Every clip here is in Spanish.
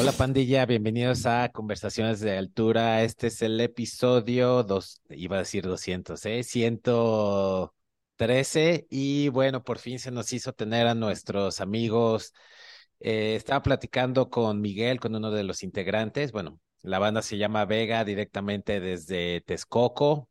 Hola pandilla, bienvenidos a Conversaciones de Altura. Este es el episodio iba a decir 200, 113. Y bueno, por fin se nos hizo tener a nuestros amigos. Estaba platicando con Miguel, con uno de los integrantes. Bueno, la banda se llama Vega, directamente desde Texcoco.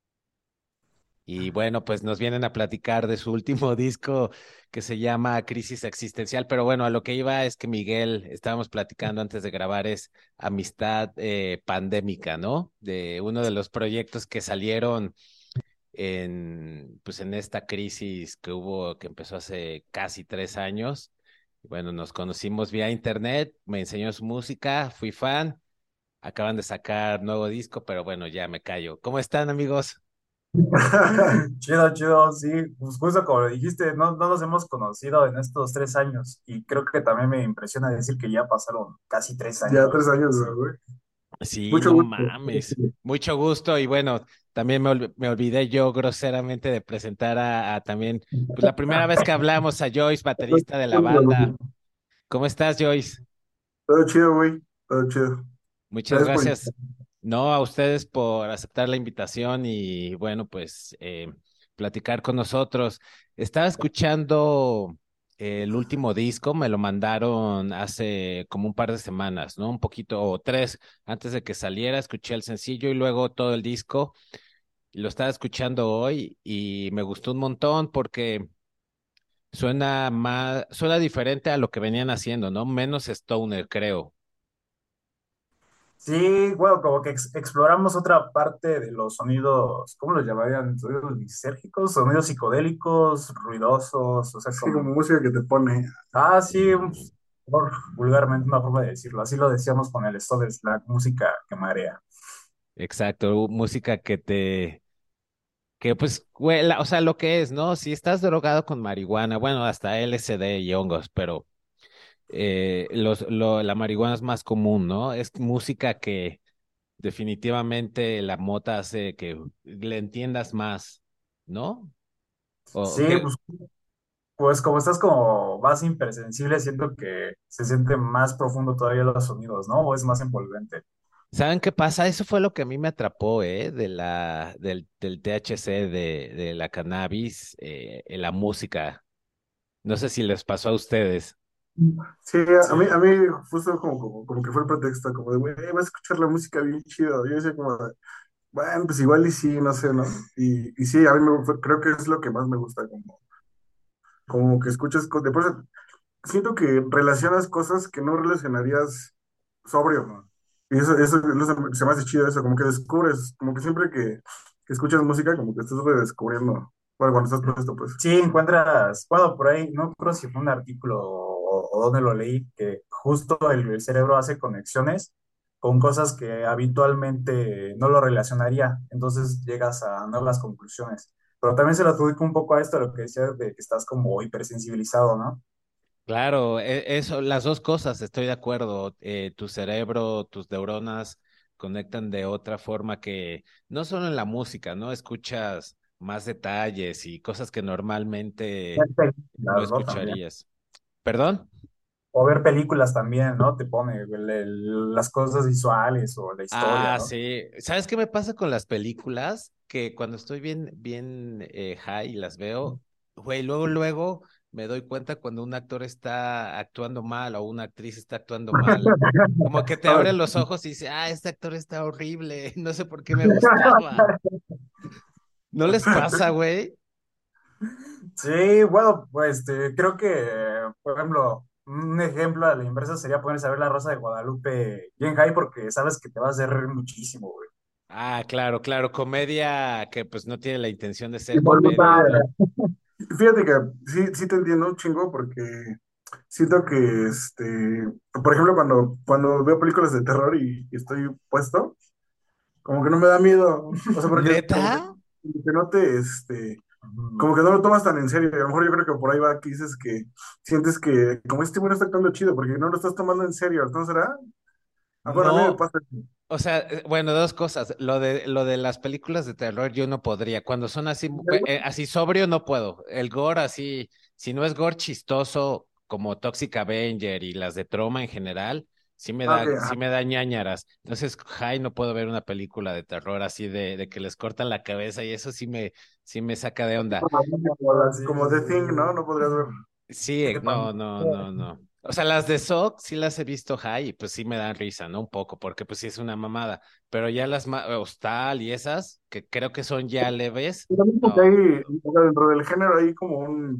Y bueno, pues nos vienen a platicar de su último disco que se llama Crisis Existencial. Pero bueno, a lo que iba es que Miguel, estábamos platicando antes de grabar, es Amistad Pandémica, ¿no? De uno de los proyectos que salieron pues en esta crisis que hubo, que empezó hace casi 3 años. Bueno, nos conocimos vía internet, me enseñó su música, fui fan, acaban de sacar nuevo disco, pero bueno, ya me callo. ¿Cómo están, amigos? Chido, chido, sí, pues justo como dijiste, no nos hemos conocido en estos 3 años y creo que también me impresiona decir que ya pasaron casi 3 años. Ya 3 años, güey. Sí, Mucho no gusto. mames. Mucho gusto y bueno, también me olvidé yo groseramente de presentar a también, pues la primera vez que hablamos a Joyce, baterista de la banda. ¿Cómo estás, Joyce? Todo chido, güey. Todo chido. Muchas Gracias por gracias. invitarme. No, a ustedes por aceptar la invitación y bueno, pues platicar con nosotros. Estaba escuchando el último disco, me lo mandaron hace como un par de semanas, ¿no? Un poquito o tres antes de que saliera, escuché el sencillo y luego todo el disco. Lo estaba escuchando hoy y me gustó un montón porque suena diferente a lo que venían haciendo, ¿no? Menos stoner, creo. Sí, bueno, como que exploramos otra parte de los sonidos, ¿cómo los llamarían? Sonidos lisérgicos, sonidos psicodélicos, ruidosos, o sea, sí, como música que te pone. Ah, sí, vulgarmente una forma de decirlo. Así lo decíamos con el Stoner Slack, música que marea. Exacto, música que pues, güey, o sea, lo que es, ¿no? Si estás drogado con marihuana, bueno, hasta LSD y hongos, pero la marihuana es más común, ¿no? Es música que definitivamente la mota hace que le entiendas más, ¿no? O Sí, que, pues como estás como más hipersensible, siento que se siente más profundo todavía los sonidos, ¿no? O es más envolvente. ¿saben qué pasa? Eso fue lo que a mí me atrapó, del THC, de la cannabis, en la música. No sé si les pasó a ustedes. Sí, a mí justo como que fue el pretexto, como de, güey, vas a escuchar la música bien chido. Yo decía como, de, bueno, pues igual y sí, no sé, ¿no? Y sí, a mí creo que es lo que más me gusta, como que escuchas, después siento que relacionas cosas que no relacionarías sobrio, ¿no? Y eso se me hace chido eso, como que descubres, como que siempre que escuchas música, como que estás redescubriendo, bueno, cuando estás puesto, pues. Sí, encuentras, bueno, por ahí, no creo si fue un artículo o donde lo leí, que justo el cerebro hace conexiones con cosas que habitualmente no lo relacionaría, entonces llegas a nuevas conclusiones. Pero también se lo adjudico un poco a esto, lo que decías de que estás como hipersensibilizado, ¿no? Claro, eso, las dos cosas, estoy de acuerdo. Tu cerebro, tus neuronas conectan de otra forma que no solo en la música, ¿no? Escuchas más detalles y cosas que normalmente Ver no películas, ¿no? También. escucharías. ¿Perdón? O ver películas también, ¿no? Te pone las cosas visuales o la historia, Ah, ¿no? sí. ¿Sabes qué me pasa con las películas? Que cuando estoy bien high y las veo, güey, luego me doy cuenta cuando un actor está actuando mal o una actriz está actuando mal. Como que te abren los ojos y dices, este actor está horrible, no sé por qué me gustaba. ¿No les pasa, güey? Sí, bueno, pues creo que, por ejemplo, un ejemplo a la inversa sería ponerse a ver La Rosa de Guadalupe bien high porque sabes que te vas a hacer reír muchísimo, güey. Ah, claro, claro, comedia que pues no tiene la intención de ser comedia, Involuntaria. ¿no? Fíjate que sí te entiendo un chingo porque siento que, por ejemplo, cuando veo películas de terror y estoy puesto, como que no me da miedo. O sea, porque ¿Neta? como que no te, como que no lo tomas tan en serio. A lo mejor yo creo que por ahí va que dices que sientes que como este bueno está actuando chido porque no lo estás tomando en serio. Entonces, ¿será? Ah, bueno, a mí me No, pasa. o sea, bueno, dos cosas. Lo de las películas de terror yo no podría. Cuando son así, así sobrio no puedo. El gore así, si no es gore chistoso como Toxic Avenger y las de Troma en general, Ah, ok, sí ajá. me da ñáñaras. Entonces, High no puedo ver una película de terror así de que les cortan la cabeza y eso sí me saca de onda. Como The Thing, ¿no? No podrías ver. Sí, Que también. no. O sea, las de Sock sí las he visto high y pues sí me dan risa, ¿no? Un poco, porque pues sí es una mamada. Pero ya Hostal y esas, que creo que son ya leves, Y también como que no. hay, o sea, dentro del género hay como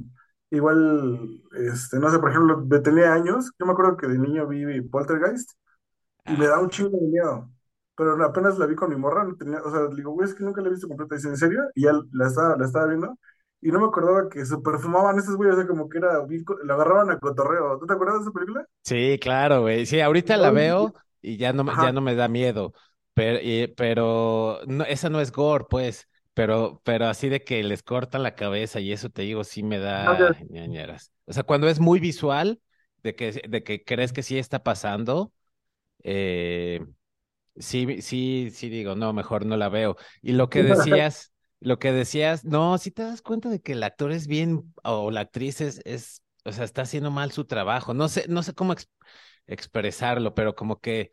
igual, no sé, por ejemplo, tenía años, yo me acuerdo que de niño vi Poltergeist y me Ah, da un chingo de miedo, pero apenas la vi con mi morra, no tenía, o sea, le digo, güey, es que nunca la he visto completa, dice, ¿en serio? Y ya la estaba viendo y no me acordaba que se perfumaban estos güeyes, o sea, como que era, la agarraban a cotorreo, ¿tú te acuerdas de esa película? sí, claro, güey. Sí, ahorita la veo y ya Ajá, no me da miedo. Pero no, esa no es gore, pues. Pero así de que les cortan la cabeza y eso te digo, sí me da ajá, ñañaras. O sea, cuando es muy visual, de que crees que sí está pasando, eh, sí digo, no, mejor no la veo. Y lo que decías, no, si te das cuenta de que el actor es bien, o la actriz o sea, está haciendo mal su trabajo. No sé cómo expresarlo, pero como que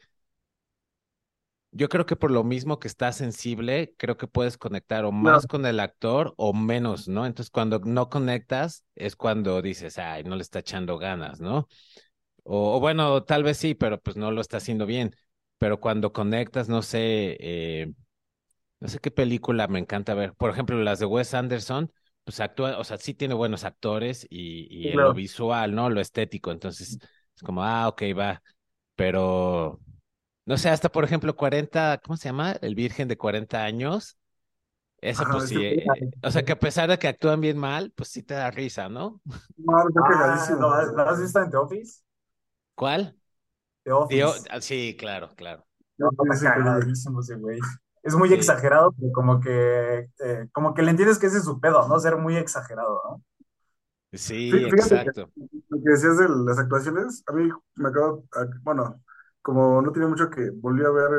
yo creo que por lo mismo que está sensible, creo que puedes conectar o más claro. con el actor o menos, ¿no? Entonces, cuando no conectas, es cuando dices, ay, no le está echando ganas, ¿no? O bueno, tal vez sí, pero pues no lo está haciendo bien. Pero cuando conectas, no sé, no sé qué película me encanta ver. Por ejemplo, las de Wes Anderson, pues actúa, o sea, sí tiene buenos actores Sí, y en lo claro. visual, ¿no? Lo estético. Entonces, es como, ah, ok, va. Pero, no sé, hasta por ejemplo, 40, ¿cómo se llama? El Virgen de 40 años. Esa, pues Ajá, sí. O sea, que a pesar de que actúan bien mal, pues sí te da risa, ¿no? no, está cagadísimo. ¿Lo has visto en The Office? ¿Cuál? The Office. Sí, claro, claro. Sí, No, sí, está sí, película. cagadísimo ese güey. Es muy Sí, exagerado, pero como que le entiendes que ese es su pedo, ¿no? Ser muy exagerado, ¿no? sí, Fíjate que exacto. lo que decías de las actuaciones, a mí me acabo, bueno, como no tiene mucho que volví a ver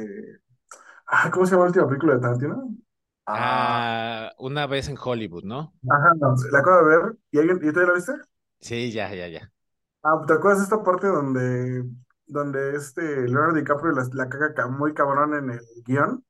¿cómo se llama la última película de Tarantino? Ah, Ah, una vez en Hollywood, ¿no? Ajá, no, la acabo de ver, ¿y tú ya la viste? Sí, ya. Ah, ¿te acuerdas de esta parte donde Leonardo DiCaprio la caga muy cabrón en el guión?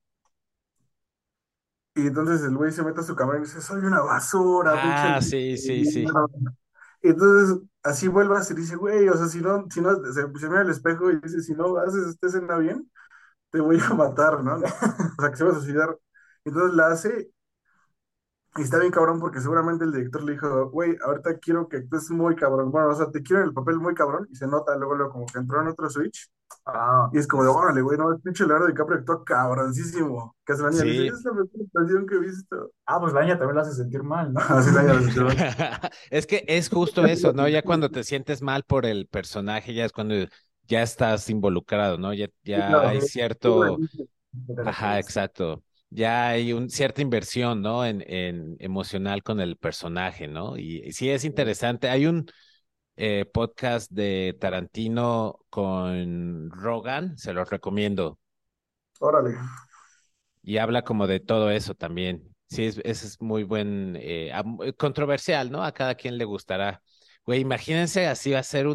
Y entonces el güey se mete a su cámara y dice, soy una basura, pinche. Ah, sí. Y entonces así vuelvas y dice, güey, o sea, si no, se mira al espejo y dice, si no haces esta escena bien, te voy a matar, ¿no? O sea, que se va a suicidar. Entonces la hace y está bien cabrón porque seguramente el director le dijo, güey, ahorita quiero que actúes muy cabrón. Bueno, o sea, te quiero en el papel muy cabrón y se nota luego como que entró en otro switch. ah, Y es como de, órale, güey, no, el pinche Leonardo DiCaprio actúa cabroncísimo. Que hace la niña le dice, Sí. es la mejor actuación que he visto. pues la niña también la hace sentir mal, ¿no? Así la niña le dice, Es que es justo eso, ¿no? Ya cuando te sientes mal por el personaje, ya es cuando ya estás involucrado, ¿no? sí, Ya claro. hay Siempre cierto, De la que ajá, viste. exacto. Ya hay cierta inversión, ¿no? En emocional con el personaje, ¿no? Y sí es interesante. Hay un podcast de Tarantino con Rogan, se los recomiendo. Órale. Y habla como de todo eso también. Sí, ese es muy buen, controversial, ¿no? A cada quien le gustará. Güey, imagínense así va a ser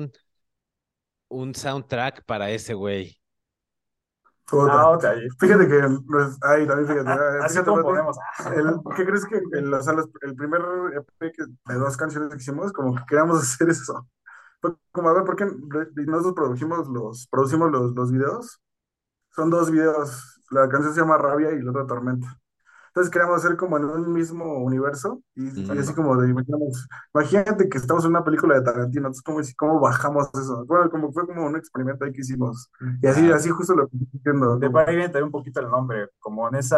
un soundtrack para ese güey. Puta. Ok. Fíjate que, pues, ahí también fíjate, Así fíjate, como Brad Pitt, ponemos. ¿qué crees que o sea, el primer EP de dos canciones que hicimos, como que queríamos hacer eso? Fue como, a ver, ¿por qué nosotros producimos los videos? Son dos videos, la canción se llama Rabia y la otra Tormenta. Entonces queríamos hacer como en un mismo universo y así Mm, como imagínate que estamos en una película de Tarantino, entonces cómo bajamos eso. Bueno, como fue como un experimento ahí que hicimos. Y así, ah, así justo lo que estoy diciendo, De como, ahí viene también un poquito el nombre, como en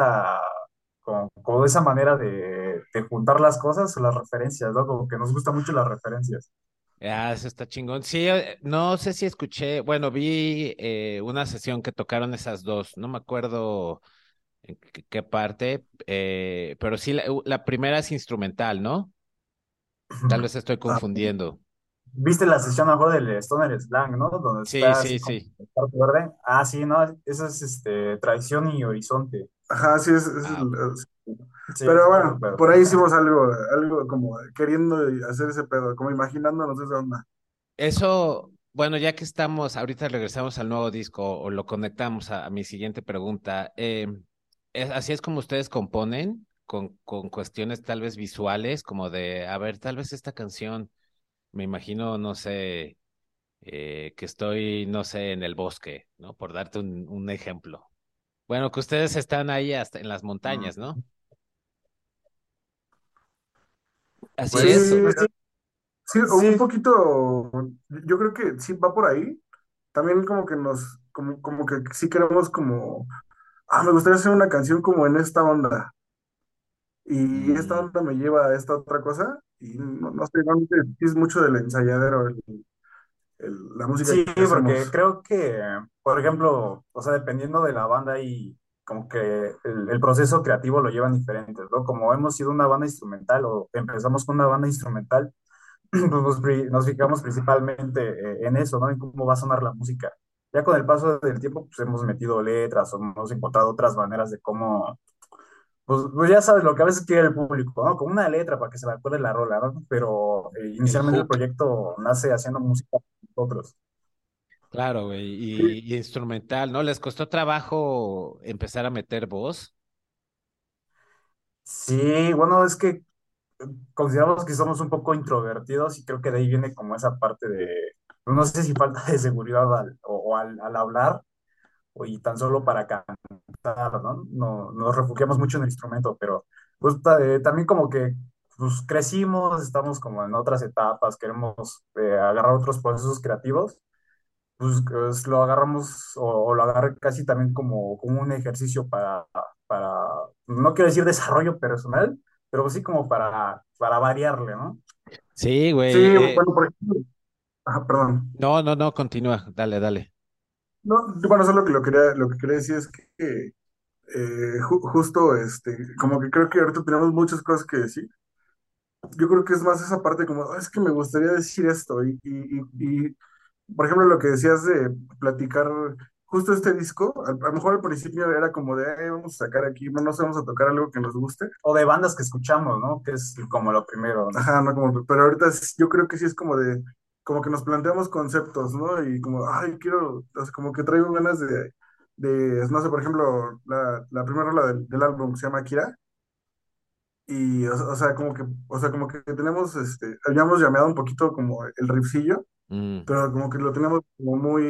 como esa manera de juntar las cosas o las referencias, ¿no? Como que nos gustan mucho las referencias. eso está chingón. Sí, no sé si escuché, bueno, vi una sesión que tocaron esas dos, no me acuerdo en qué parte, pero sí, la primera es instrumental, ¿no? Tal vez estoy ah, confundiendo. ¿Viste la sesión a lo mejor del Stoner Slang, ¿no? Donde Sí, está así sí, como sí. el parte verde. Ah, sí, no, eso es Traición y Horizonte. ajá, sí, Ah, ok. Sí, ese pero es otro bueno, pedo. por ahí hicimos algo como queriendo hacer ese pedo, como imaginándonos esa onda. Eso. bueno, ya que estamos, ahorita regresamos al nuevo disco o lo conectamos a mi siguiente pregunta. Así es como ustedes componen, con cuestiones tal vez visuales, como de, a ver, tal vez esta canción, me imagino, no sé, que estoy, no sé, en el bosque, ¿no? Por darte un ejemplo. Bueno, que ustedes están ahí hasta en las montañas, Mm, ¿no? Así Sí, es. Pues, pues sí, sí, un sí, poquito, yo creo que sí va por ahí. También como que como que sí queremos como, me gustaría hacer una canción como en esta onda. Y esta Mm, onda me lleva a esta otra cosa. Y no sé, realmente sí es mucho del ensayadero, la música sí, que porque hacemos. creo que, por ejemplo, o sea, dependiendo de la banda y como que el proceso creativo lo llevan diferentes, ¿no? Como hemos sido una banda instrumental o empezamos con una banda instrumental, pues nos fijamos principalmente en eso, ¿no? En cómo va a sonar la música. Ya con el paso del tiempo, pues hemos metido letras o hemos encontrado otras maneras de cómo, pues ya sabes lo que a veces quiere el público, ¿no? Con una letra para que se me acuerde la rola, ¿no? Pero el inicialmente el hook, proyecto nace haciendo música con nosotros. claro, güey, Sí, y instrumental, ¿no? ¿Les costó trabajo empezar a meter voz? Sí, bueno, es que consideramos que somos un poco introvertidos y creo que de ahí viene como esa parte de, pues, no sé si falta de seguridad al hablar y tan solo para cantar, ¿no? No, nos refugiamos mucho en el instrumento, pero pues también como que pues, crecimos, estamos como en otras etapas, queremos agarrar otros procesos creativos, pues lo agarramos o lo agarré casi también como un ejercicio para, no quiero decir desarrollo personal, pero pues sí como para variarle, ¿no? Sí, sí, güey. bueno, por ejemplo, perdón. No, no, no, continúa, dale, dale. No, bueno, eso es lo que quería decir es que justo, como que creo que ahorita tenemos muchas cosas que decir. Yo creo que es más esa parte como, "Ah, es que me gustaría decir esto". Por ejemplo, lo que decías de platicar justo este disco, a lo mejor al principio era como de, vamos a sacar aquí, no nos vamos a tocar algo que nos guste". O de bandas que escuchamos, ¿no? Que es como lo primero, ¿no? Ajá, no como, pero ahorita yo creo que sí es como de, como que nos planteamos conceptos, ¿no? Y como, ay, quiero, o sea, como que traigo ganas no sé, por ejemplo, la primera rola del álbum se llama Akira. Y, o sea, como que tenemos, habíamos llameado un poquito como el riffcillo, Mm, pero como que lo tenemos como muy,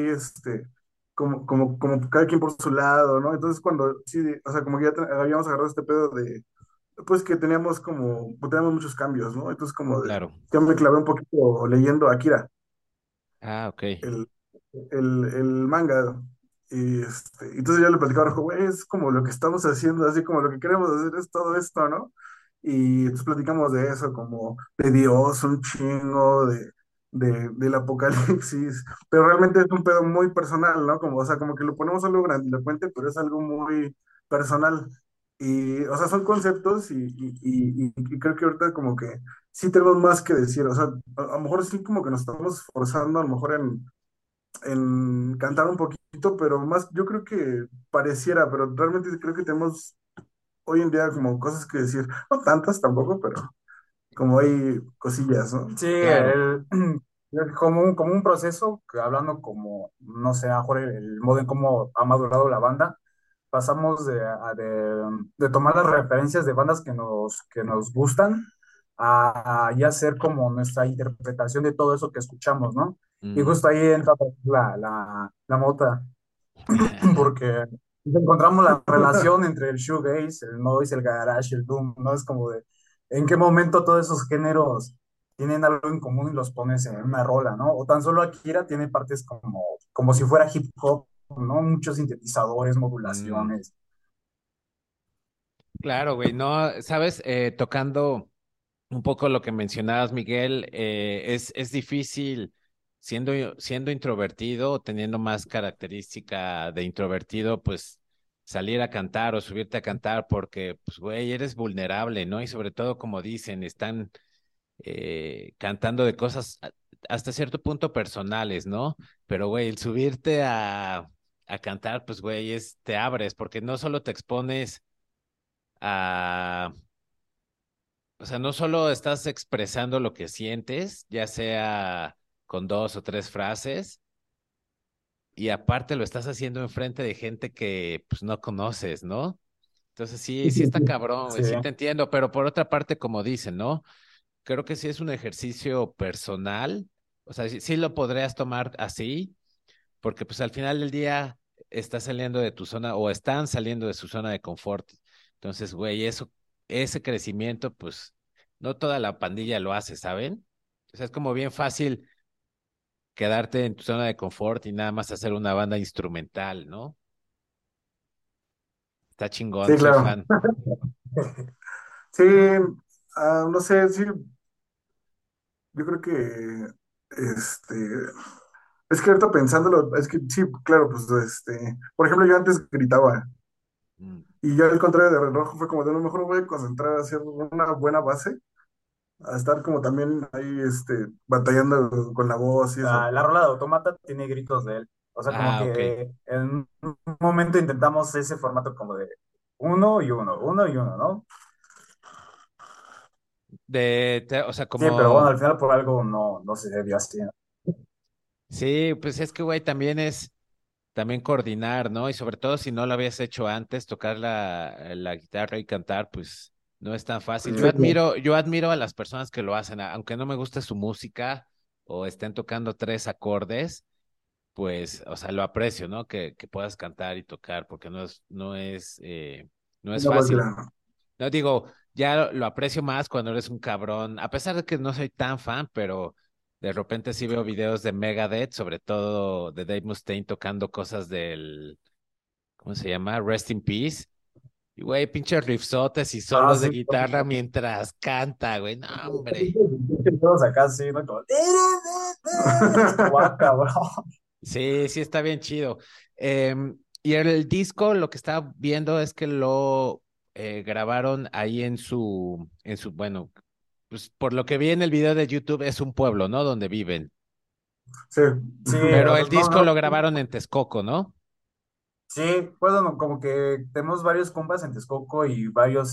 como cada quien por su lado, ¿no? Entonces cuando, sí, o sea, como que ya habíamos agarrado este pedo de, pues que teníamos muchos cambios, ¿no? Entonces como de, claro. yo me clavé un poquito leyendo Akira, Ah, ok. el, el manga. Y entonces yo le platicaba a Rojo, güey, es como lo que estamos haciendo, así como lo que queremos hacer es todo esto, ¿no? Y entonces platicamos de eso, como de Dios, un chingo, del apocalipsis, pero realmente es un pedo muy personal, ¿no? Como, o sea, como que lo ponemos algo grandilocuente, pero es algo muy personal. Y, o sea, son conceptos y creo que ahorita como que sí tenemos más que decir, o sea, a lo mejor sí como que nos estamos forzando a lo mejor en cantar un poquito, pero más, yo creo que pareciera, pero realmente creo que tenemos hoy en día como cosas que decir, no tantas tampoco, pero como hay cosillas, ¿no? Sí, Claro. como un proceso, que hablando como, no sé, a lo mejor el modo en cómo ha madurado la banda, pasamos de tomar las referencias de bandas que nos gustan a ya hacer como nuestra interpretación de todo eso que escuchamos, ¿no? Y Mm. justo ahí entra la mota, porque encontramos la relación entre el shoegaze, el noise, el garage, el doom, ¿no? Es como de, ¿en qué momento todos esos géneros tienen algo en común y los pones en una rola, ¿no? O tan solo Akira tiene partes como si fuera hip hop, ¿no? Muchos sintetizadores, Mm. modulaciones. Claro, güey. No, sabes, tocando un poco lo que mencionabas, Miguel, es difícil siendo introvertido, o teniendo más característica de introvertido, pues salir a cantar o subirte a cantar porque, pues, güey, eres vulnerable, ¿no? Y sobre todo, como dicen, están cantando de cosas hasta cierto punto personales, ¿no? Pero, güey, el subirte a cantar, pues, güey, te abres porque no solo te expones a o sea, no solo estás expresando lo que sientes, ya sea con dos o tres frases y aparte lo estás haciendo enfrente de gente que pues no conoces, ¿no? Entonces sí, sí está cabrón, Sí, güey, sí te entiendo, pero por otra parte, como dicen, ¿no? Creo que sí es un ejercicio personal, o sea, sí, sí lo podrías tomar así, porque pues al final del día estás saliendo de tu zona o están saliendo de su zona de confort. Entonces, güey, eso, ese crecimiento, pues no toda la pandilla lo hace, ¿saben? O sea, es como bien fácil quedarte en tu zona de confort y nada más hacer una banda instrumental, ¿no? Está chingón, Sí, soy claro. fan. Sí, no sé, sí, yo creo que, este, es que ahorita pensándolo, es que sí, claro, pues, por ejemplo, yo antes gritaba, Mm. y yo al contrario de Rojo fue como de a lo mejor me voy a concentrar a hacer una buena base, a estar como también ahí, batallando con la voz y eso. la rola de Autómata tiene gritos de él. O sea, como Ah, ok. que en un momento intentamos ese formato como de uno y uno, ¿no? O sea, Sí, pero bueno, como, al final por algo no se dio así, ¿no? sí, pues es que, güey, también es, también coordinar, ¿no? Y sobre todo si no lo habías hecho antes, tocar la guitarra y cantar, pues no es tan fácil. Sí, claro. Yo admiro a las personas que lo hacen, aunque no me guste su música o estén tocando tres acordes, pues, o sea, lo aprecio, ¿no? Que puedas cantar y tocar, porque no es Una fácil. máquina. No digo, ya lo aprecio más cuando eres un cabrón, a pesar de que no soy tan fan, pero de repente sí veo videos de Megadeth, sobre todo de Dave Mustaine tocando cosas del, ¿cómo se llama? Rest in Peace. Y güey, pinches riffsotes y Ah, solos de sí. guitarra mientras canta, güey. No, hombre. Todos acá sí, ¿no? Como... Guau, cabrón. Sí, sí está bien chido. Y el disco, lo que estaba viendo es que lo grabaron ahí bueno, pues por lo que vi en el video de YouTube es un pueblo, ¿no? Donde viven. Sí. Sí, Pero o sea, el disco lo grabaron en Texcoco, ¿no? sí, bueno, como que tenemos varios compas en Texcoco y varios,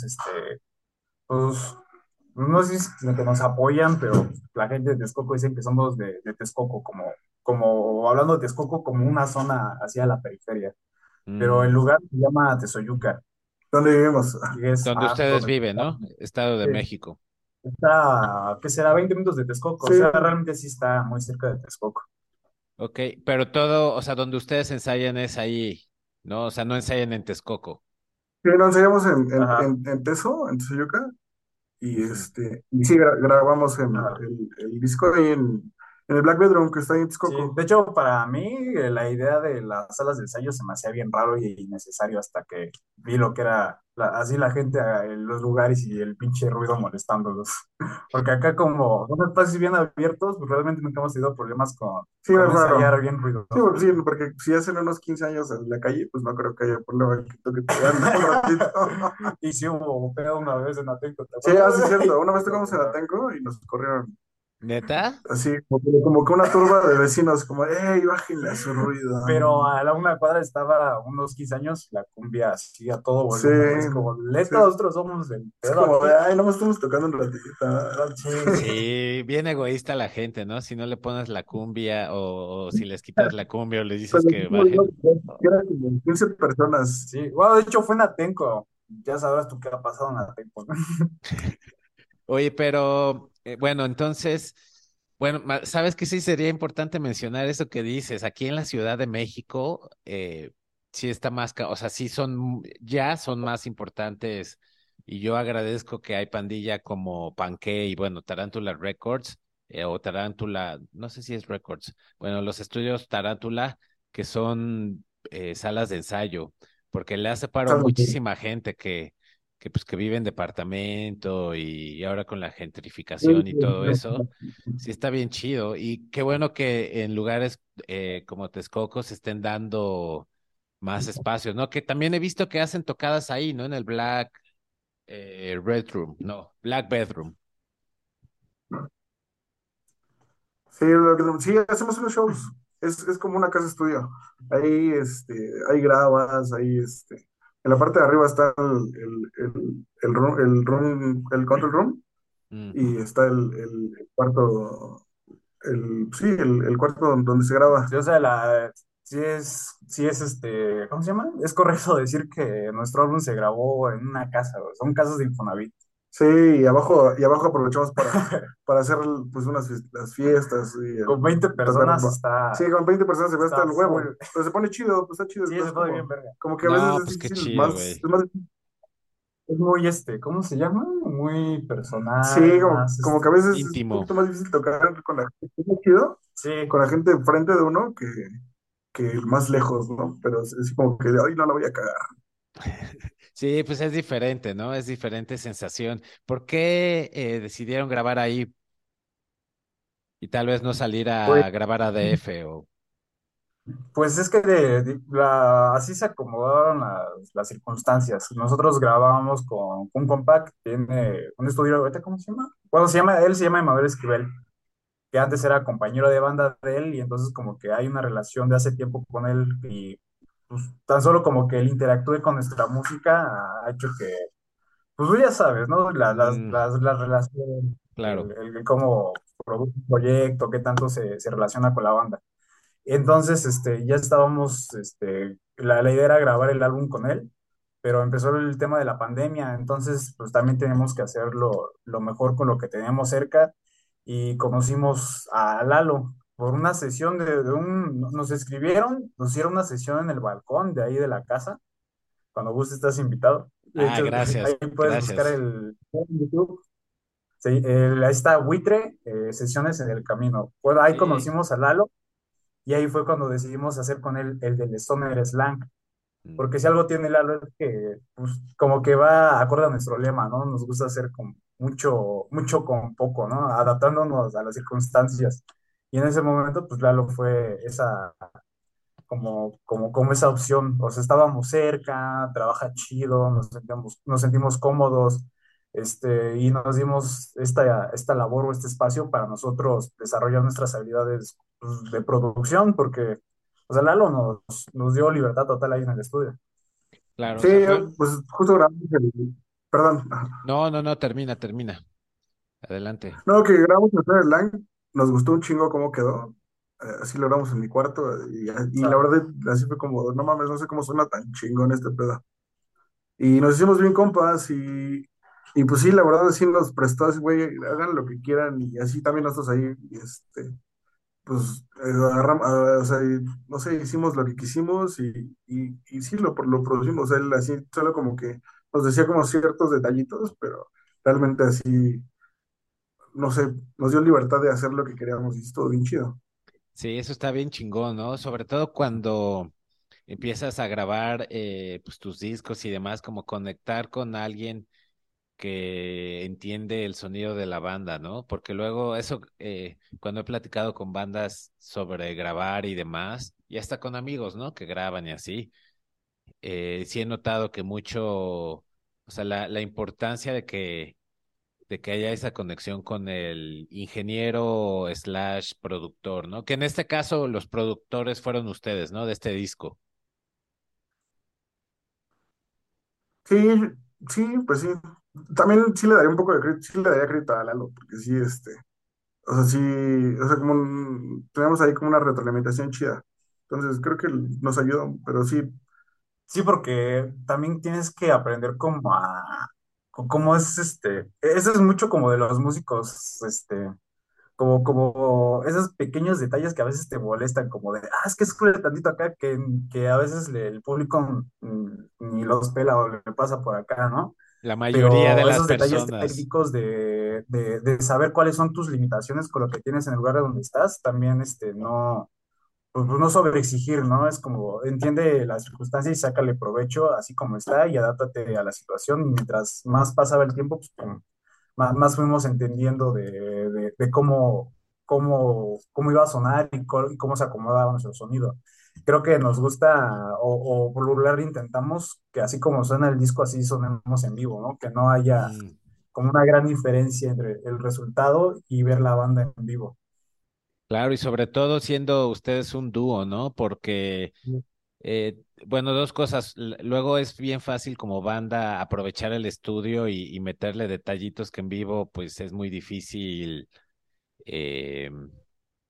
pues, no sé si que nos apoyan, pero la gente de Texcoco dicen que somos de Texcoco, como hablando de Texcoco como una zona hacia la periferia, pero el Mm, lugar se llama Tezoyuca, ¿Dónde vivimos? y es, donde ustedes donde viven, ¿no? Estado de México. está, ¿qué será? 20 minutos de Texcoco, o Sí, sea, realmente sí está muy cerca de Texcoco. Ok, pero todo, o sea, donde ustedes ensayan es ahí, ¿no? O sea, no ensayan en Texcoco. sí, nos ensayamos Ajá, en Teso, en Tzoyuca, y Ujú. y sí, grabamos ajá. el disco ahí en el Black Bedroom que está ahí en Sí, Texcoco. de hecho, para mí la idea de las salas de ensayo se me hacía bien raro y innecesario hasta que vi lo que era así la gente en los lugares y el pinche ruido molestándolos. Porque acá como son espacios bien abiertos, pues realmente nunca hemos tenido problemas Sí, con es raro. ensayar bien Sí, ruidoso. sí, porque si hacen unos 15 años en la calle, pues no creo que haya problema que te anda un ratito. Y sí hubo pedo una vez en Atenco, ¿te Sí, acuerdas? así es cierto. Una vez Hijo tocamos de en la- Atenco y nos corrieron ¿Neta? así, como que una turba de vecinos, como, ¡ey, bájenle a su ruido! Pero a la una cuadra estaba unos 15 años la cumbia así a todo Sí, volumen. Es como, sí. neta, nosotros somos el Es pedo como aquí. de, ay, no me estamos tocando un ratito. Sí, Sí, bien egoísta la gente, ¿no? Si no le pones la cumbia o si les quitas la cumbia o les dices Pero que bajen. era como 15 personas. sí. Bueno, de hecho fue en Atenco. Ya sabrás tú qué ha pasado en Atenco, ¿no? Oye, pero bueno, entonces, bueno, sabes que sí sería importante mencionar eso que dices. Aquí en la Ciudad de México, sí está más, o sea, sí son, ya son más importantes. Y yo agradezco que hay pandilla como Panque y bueno, Tarántula Records o Tarántula, no sé si es Records, bueno, los estudios Tarántula, que son salas de ensayo, porque le hace paro a muchísima gente que pues que vive en departamento y ahora con la gentrificación y todo eso, sí está bien chido. Y qué bueno que en lugares como Texcoco se estén dando más espacios, ¿no? Que también he visto que hacen tocadas ahí, ¿no? En el Black Red Room, no, Black Bedroom. Sí, sí, hacemos unos shows. Es como una casa estudio. Ahí, hay grabas, ahí, en la parte de arriba está el control room, Mm. y está el cuarto, el cuarto donde se graba. Sí, o sea, sí es ¿cómo se llama? Es correcto decir que nuestro álbum se grabó en una casa, güey. Son casas de Infonavit. Sí, y abajo aprovechamos para hacer pues las fiestas y Con 20 tocar. personas Sí, con 20 personas se ve hasta está el full. huevo, pero se pone chido, pues está chido, Sí, no es se pone bien verga. como que a veces No, es pues qué difícil, chido, güey. Es muy ¿cómo se llama? Muy Sí, personal, como, más como que a veces es un Íntimo. poquito más difícil tocar con la gente, está chido, Sí, con la gente enfrente de uno que más lejos, ¿no? Pero es como que, ay, no la voy a cagar. Sí, pues es diferente, ¿no? Es diferente sensación. ¿Por qué decidieron grabar ahí y tal vez no salir pues, a grabar a DF o... pues es que así se acomodaron las circunstancias. Nosotros grabábamos con un compact, tiene un estudio, ¿ahorita cómo se llama? Bueno, él se llama Emanuel Esquivel, que antes era compañero de banda de él y entonces como que hay una relación de hace tiempo con él y pues, tan solo como que él interactúe con nuestra música ha hecho que, pues tú ya sabes, ¿no? Mm, Las relaciones, claro. el cómo produce un proyecto, qué tanto se relaciona con la banda. Entonces, ya estábamos, la idea era grabar el álbum con él, pero empezó el tema de la pandemia, entonces, pues también tenemos que hacerlo lo mejor con lo que teníamos cerca y conocimos a Lalo por una sesión nos escribieron, nos hicieron una sesión en el balcón de ahí de la casa, cuando gustes estás invitado. De Ah, hecho, ahí gracias, puedes buscar gracias. el en YouTube. Sí, ahí está Buitre, sesiones en el camino. Bueno, ahí Sí. conocimos a Lalo y ahí fue cuando decidimos hacer con él el del Stoner Slang, Mm. porque si algo tiene Lalo es que, pues, como que va acorde a nuestro lema, ¿no? Nos gusta hacer con mucho con poco, ¿no? Adaptándonos a las circunstancias. Y en ese momento, pues Lalo fue como esa opción. O sea, estábamos cerca, trabaja chido, nos sentimos cómodos, y nos dimos esta labor o este espacio para nosotros desarrollar nuestras habilidades pues, de producción, porque, o sea, Lalo nos dio libertad total ahí en el estudio. Claro, o Sí, sea, fue... pues justo grabamos perdón, No, no, no, termina, termina. Adelante. no, que grabamos el Star Line, nos gustó un chingo cómo quedó, así lo grabamos en mi cuarto, O y la sea, verdad, así fue como, no mames, no sé cómo suena tan chingón este pedo. Y nos hicimos bien compas y pues sí, la verdad sí nos prestó así, güey, hagan lo que quieran y así también nosotros ahí, pues o sea, no sé, hicimos lo que quisimos y sí lo producimos, él así, solo como que nos decía como ciertos detallitos, pero realmente así, no sé, nos dio libertad de hacer lo que queríamos y estuvo bien chido. Sí, eso está bien chingón, ¿no? Sobre todo cuando empiezas a grabar pues tus discos y demás, como conectar con alguien que entiende el sonido de la banda, ¿no? Porque luego eso, cuando he platicado con bandas sobre grabar y demás, y hasta con amigos, ¿no? Que graban y así, sí he notado que mucho, o sea, la importancia de que haya esa conexión con el ingeniero slash productor, ¿no? Que en este caso los productores fueron ustedes, ¿no? De este disco. Sí, sí, pues sí. También sí le daría un poco de crédito, sí le daría crédito a Lalo, porque sí, o sea, sí, o sea, tenemos ahí como una retroalimentación chida. Entonces creo que nos ayudó, pero sí, sí, porque también tienes que aprender cómo es eso es mucho como de los músicos, como esos pequeños detalles que a veces te molestan, como de, es que escurre tantito acá, que a veces el público ni los pela o le pasa por acá, ¿no? La mayoría de Pero las esos detalles personas. técnicos de saber cuáles son tus limitaciones con lo que tienes en el lugar donde estás, también, no, pues no sobreexigir, ¿no? Es como, entiende las circunstancias y sácale provecho así como está y adáptate a la situación. Y mientras más pasaba el tiempo, pues más fuimos entendiendo de cómo iba a sonar y cómo se acomodaba nuestro sonido. Creo que nos gusta, o por lo regular intentamos que así como suena el disco, así sonemos en vivo, ¿no? Que no haya Mm, como una gran diferencia entre el resultado y ver la banda en vivo. claro, y sobre todo siendo ustedes un dúo, ¿no? Porque, bueno, dos cosas. Luego es bien fácil como banda aprovechar el estudio y meterle detallitos que en vivo, pues es muy difícil.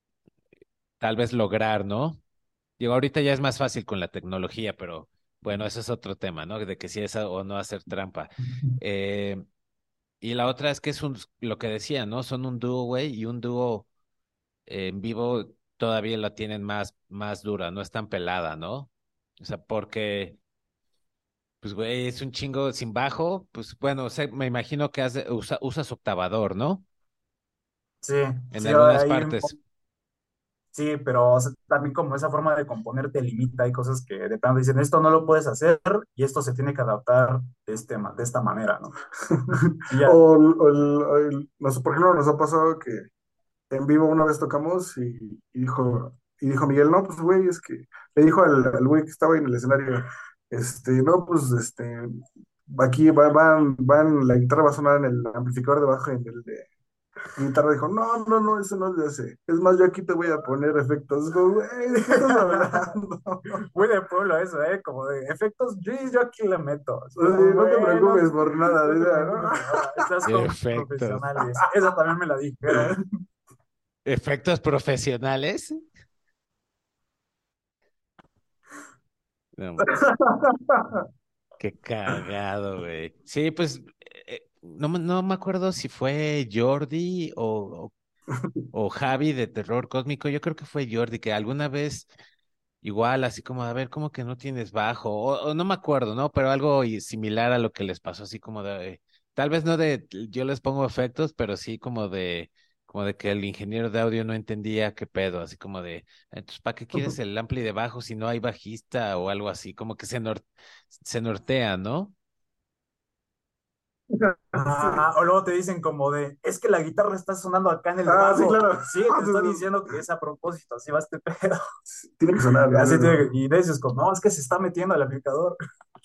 tal vez lograr, ¿no? Digo, ahorita ya es más fácil con la tecnología, pero bueno, eso es otro tema, ¿no? De que si es o no hacer trampa. Eh, y la otra es que es lo que decía, ¿no? Son un dúo, güey, y un dúo en vivo todavía la tienen más dura, no es tan pelada, ¿no? O sea, porque, pues, güey, es un chingo sin bajo, pues, bueno, o sea, me imagino que usas octavador, ¿no? Sí, En sí, algunas ahí partes. sí, pero o sea, también como esa forma de componer te limita, hay cosas que de plano dicen, esto no lo puedes hacer y esto se tiene que adaptar de esta manera, ¿no? Y ya, No sé, por ejemplo, nos ha pasado que en vivo una vez tocamos y dijo Miguel, no, pues güey, es que le dijo al güey que estaba ahí en el escenario, no, pues aquí la guitarra va a sonar en el amplificador de bajo y en el de guitarra dijo, no, no, no, eso no se hace. Es más, yo aquí te voy a poner efectos. Digo, güey, ¿de qué estás hablando? muy de pueblo eso, ¿eh? Como de efectos, yo aquí le meto. Es Sí, como, no te bueno, preocupes por nada, no te diga, preocupes ¿no? por nada, estás con Efectos. profesionales. Esa también me la dijeron. Efectos profesionales. No, qué cagado, güey. Sí, pues no me acuerdo si fue Jordi o Javi de Terror Cósmico. Yo creo que fue Jordi, que alguna vez igual, así como, a ver, ¿cómo que no tienes bajo? O no me acuerdo, ¿no? Pero algo similar a lo que les pasó, así como de, tal vez no de, yo les pongo efectos, pero sí como de que el ingeniero de audio no entendía qué pedo, así como de, entonces, ¿para qué quieres el ampli de bajo si no hay bajista o algo así? Como que se nortea, ¿no? Sí. O luego te dicen como de, es que la guitarra está sonando acá en el Ah, sí, bajo. claro. Sí, te estoy diciendo que es a propósito, así va este pedo. Tiene que sonar, Así ¿no? y dices como, no, es que se está metiendo al aplicador.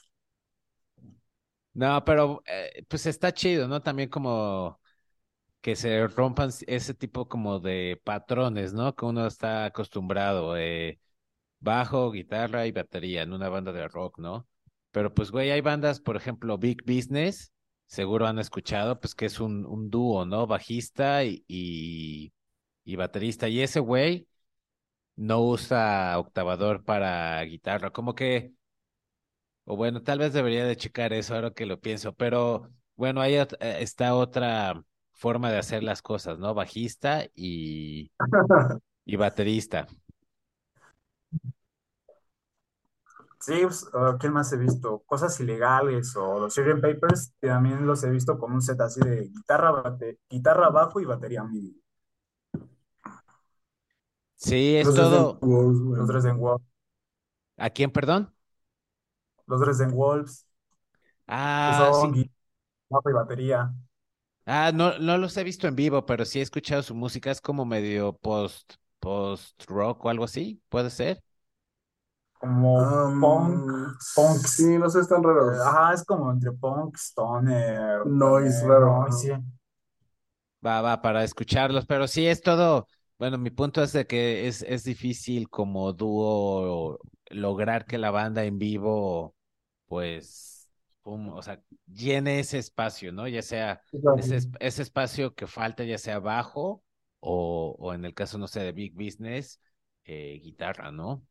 No, pero pues está chido, ¿no? También como que se rompan ese tipo como de patrones, ¿no? Que uno está acostumbrado. Bajo, guitarra y batería en una banda de rock, ¿no? Pero pues, güey, hay bandas, por ejemplo, Big Business, seguro han escuchado, pues que es un dúo, ¿no? Bajista y baterista. Y ese güey no usa octavador para guitarra, como que, o bueno, tal vez debería de checar eso ahora que lo pienso, pero bueno, ahí está otra forma de hacer las cosas, ¿no? Bajista y baterista. Sí, pues, ¿quién más he visto? Cosas ilegales o los Sgt. Papers, que también los he visto con un set así de guitarra, guitarra, bajo y batería MIDI. Sí, es Los Dresden todo. Bulls, Los güey. Dresden Wolves, ¿A quién, perdón? los Dresden Wolves, que Ah, son sí. guitarra, bajo y batería, Ah, no los he visto en vivo, pero sí he escuchado su música. Es como medio post rock o algo así, ¿puede ser? como punk, Sí, punks. no sé, están raros. Ajá, es como entre punk, stoner, Noise también, raro. no, Ajá. sí. Va, para escucharlos, pero sí es todo. Bueno, mi punto es de que es difícil como dúo lograr que la banda en vivo, pues, o sea, llene ese espacio, ¿no? Ya sea ese espacio que falta, ya sea bajo o en el caso, no sé, de Big Business, guitarra, ¿no?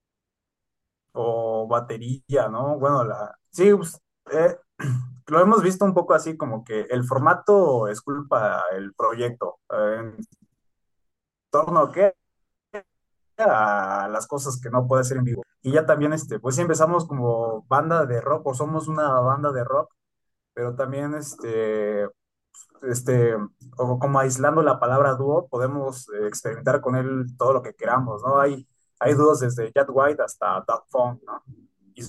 O batería, ¿no? Bueno, sí, pues, lo hemos visto un poco así como que el formato es culpa del proyecto, en torno a qué a las cosas que no puede hacer en vivo. Y ya también, pues sí empezamos como banda de rock o somos una banda de rock, pero también, este, o como aislando la palabra dúo, podemos experimentar con él todo lo que queramos, ¿no? Hay dúos desde Jack White hasta Daft Punk, ¿no? Y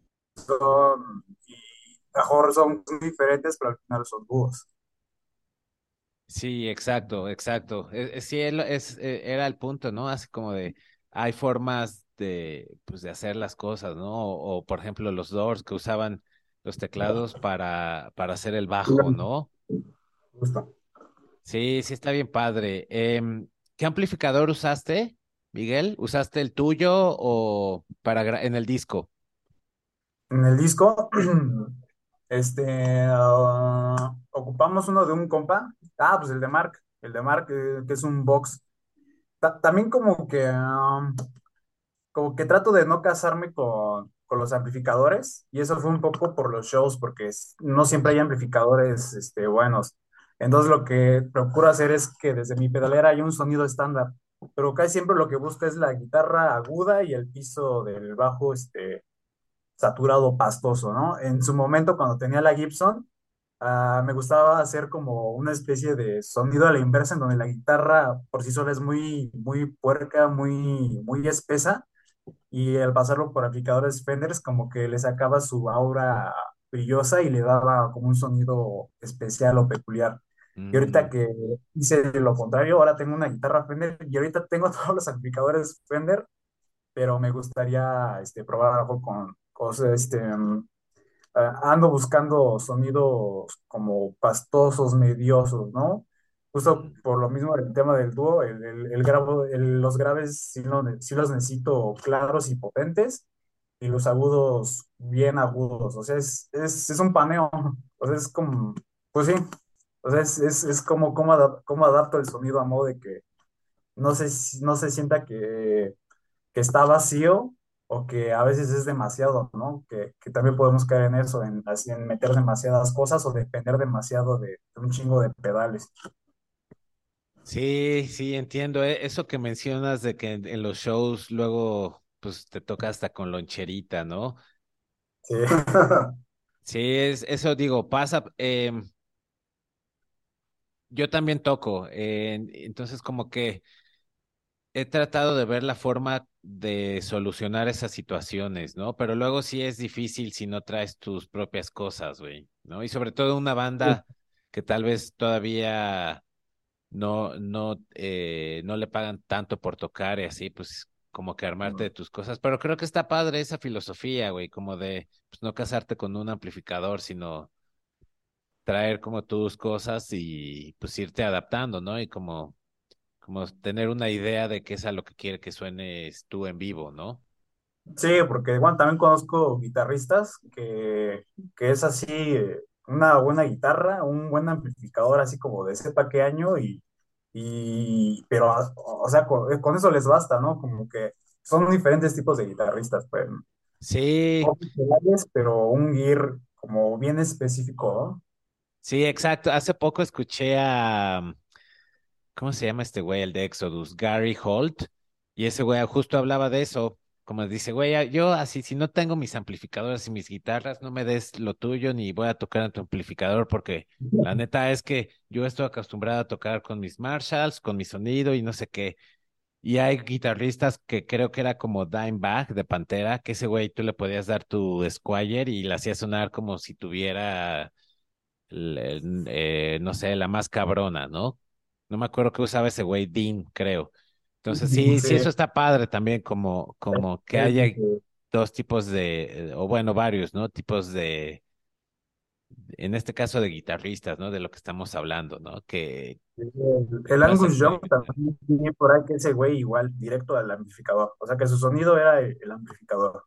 y mejor son diferentes, pero al final son dúos. Sí, exacto, exacto. Sí, era el punto, ¿no? Así como de, hay formas pues, de hacer las cosas, ¿no? Por ejemplo, los Doors que usaban los teclados para hacer el bajo, ¿no? Justo. Sí, sí, está bien padre. ¿Qué amplificador usaste, Miguel? ¿Usaste el tuyo o en el disco? En el disco, ocupamos uno de un compa. Ah, pues el de Mark, que es un box. también como que trato de no casarme con los amplificadores, y eso fue un poco por los shows, porque no siempre hay amplificadores buenos. Entonces lo que procuro hacer es que desde mi pedalera hay un sonido estándar, pero casi siempre lo que busco es la guitarra aguda y el piso del bajo saturado pastoso, ¿no? En su momento, cuando tenía la Gibson, me gustaba hacer como una especie de sonido a la inversa, en donde la guitarra por sí sola es muy, muy puerca, muy, muy espesa, y al pasarlo por aplicadores Fenders como que le sacaba su aura brillosa y le daba como un sonido especial o peculiar. Y ahorita Mm, que hice lo contrario, ahora tengo una guitarra Fender y ahorita tengo todos los amplificadores Fender, pero me gustaría probar algo con cosas, ando buscando sonidos como pastosos, mediosos, ¿no? Justo mm, por lo mismo del tema del dúo, los graves sí los necesito claros y potentes, y los agudos bien agudos. O sea, es un paneo. O sea, es como, pues sí. O sea, es como cómo adapto el sonido a modo de que no se sienta que está vacío, o que a veces es demasiado, ¿no? Que también podemos caer en eso, así en meter demasiadas cosas o depender demasiado de un chingo de pedales. sí, sí, entiendo. Eso que mencionas de que en los shows luego, pues te toca hasta con loncherita, ¿no? Sí. Sí, eso digo, pasa. Yo también toco, entonces como que he tratado de ver la forma de solucionar esas situaciones, ¿no? Pero luego sí es difícil si no traes tus propias cosas, güey, ¿no? Y sobre todo una banda que tal vez todavía no le pagan tanto por tocar y así, pues como que armarte de tus cosas. Pero creo que está padre esa filosofía, güey, como de pues, no casarte con un amplificador, sino traer como tus cosas y pues irte adaptando, ¿no? Y como tener una idea de qué es a lo que quiere que suenes tú en vivo, ¿no? Sí, porque bueno, también conozco guitarristas que es así, una buena guitarra, un buen amplificador, así como de sepa qué año, pero, o sea, con eso les basta, ¿no? Como que son diferentes tipos de guitarristas, pues, Sí, pocos pedales, pero un gear como bien específico, sí, exacto. Hace poco escuché a, ¿cómo se llama este güey, el de Exodus? Gary Holt. Y ese güey justo hablaba de eso. Como dice, güey, yo así, si no tengo mis amplificadores y mis guitarras, no me des lo tuyo ni voy a tocar en tu amplificador porque la ¿no? neta es que yo estoy acostumbrado a tocar con mis Marshalls, con mi sonido y no sé qué. Y hay guitarristas que creo que era como Dimebag de Pantera, que ese güey tú le podías dar tu Squire y le hacía sonar como si tuviera, no sé, la más cabrona, ¿no? No me acuerdo qué usaba ese güey, Dean, creo. Entonces sí, Sí, sí, eso está padre también, como que es- haya dos tipos o bueno, varios, ¿no? Tipos en este caso de guitarristas, ¿no? De lo que estamos hablando, ¿no? Que el pueda ser Angus muy Young diferente. también tiene por ahí que ese güey igual, directo al amplificador. O sea, que su sonido era el amplificador.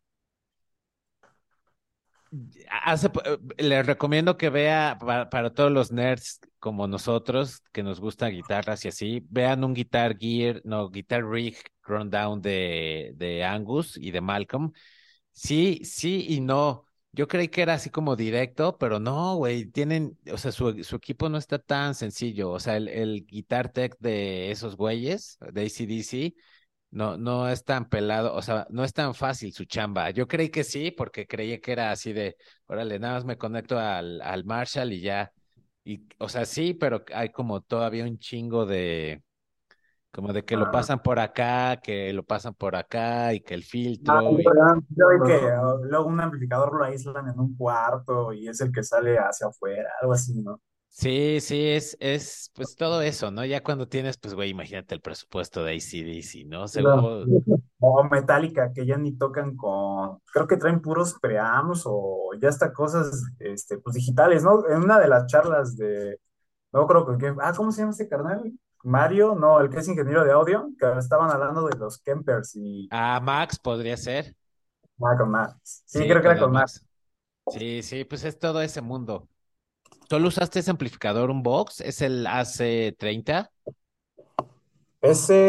Les recomiendo que vea para todos los nerds como nosotros, que nos gusta guitarras y así, vean un Guitar Gear, no, Guitar Rig Rundown de Angus y de Malcolm. Sí, sí y no. Yo creí que era así como directo, pero no, güey, o sea, su equipo no está tan sencillo. O sea, el Guitar Tech de esos güeyes, de AC/DC, no es tan pelado, o sea, no es tan fácil su chamba. Yo creí que sí, porque creí que era así de, órale, nada más me conecto al Marshall y ya. Y, o sea, sí, pero hay como todavía un chingo como de que lo Ah, pasan por acá, que lo pasan por acá y que el filtro y yo vi que luego un amplificador lo aíslan en un cuarto y es el que sale hacia afuera, algo así, ¿no? sí, sí, pues todo eso, ¿no? Ya cuando tienes, pues, güey, imagínate el presupuesto de AC/DC, ¿no? Claro. Seguro, O Metallica, que ya ni tocan creo que traen puros preamps o ya hasta cosas, pues digitales, ¿no? En una de las charlas no creo ¿cómo se llama este carnal? Mario, no, el que es ingeniero de audio, que estaban hablando de los Kempers y Max podría ser, con Max. Sí, sí, creo que con era el con Max. Max. Sí, sí, pues es todo ese mundo. ¿Solo usaste ese amplificador, un Vox? ¿Es el AC30?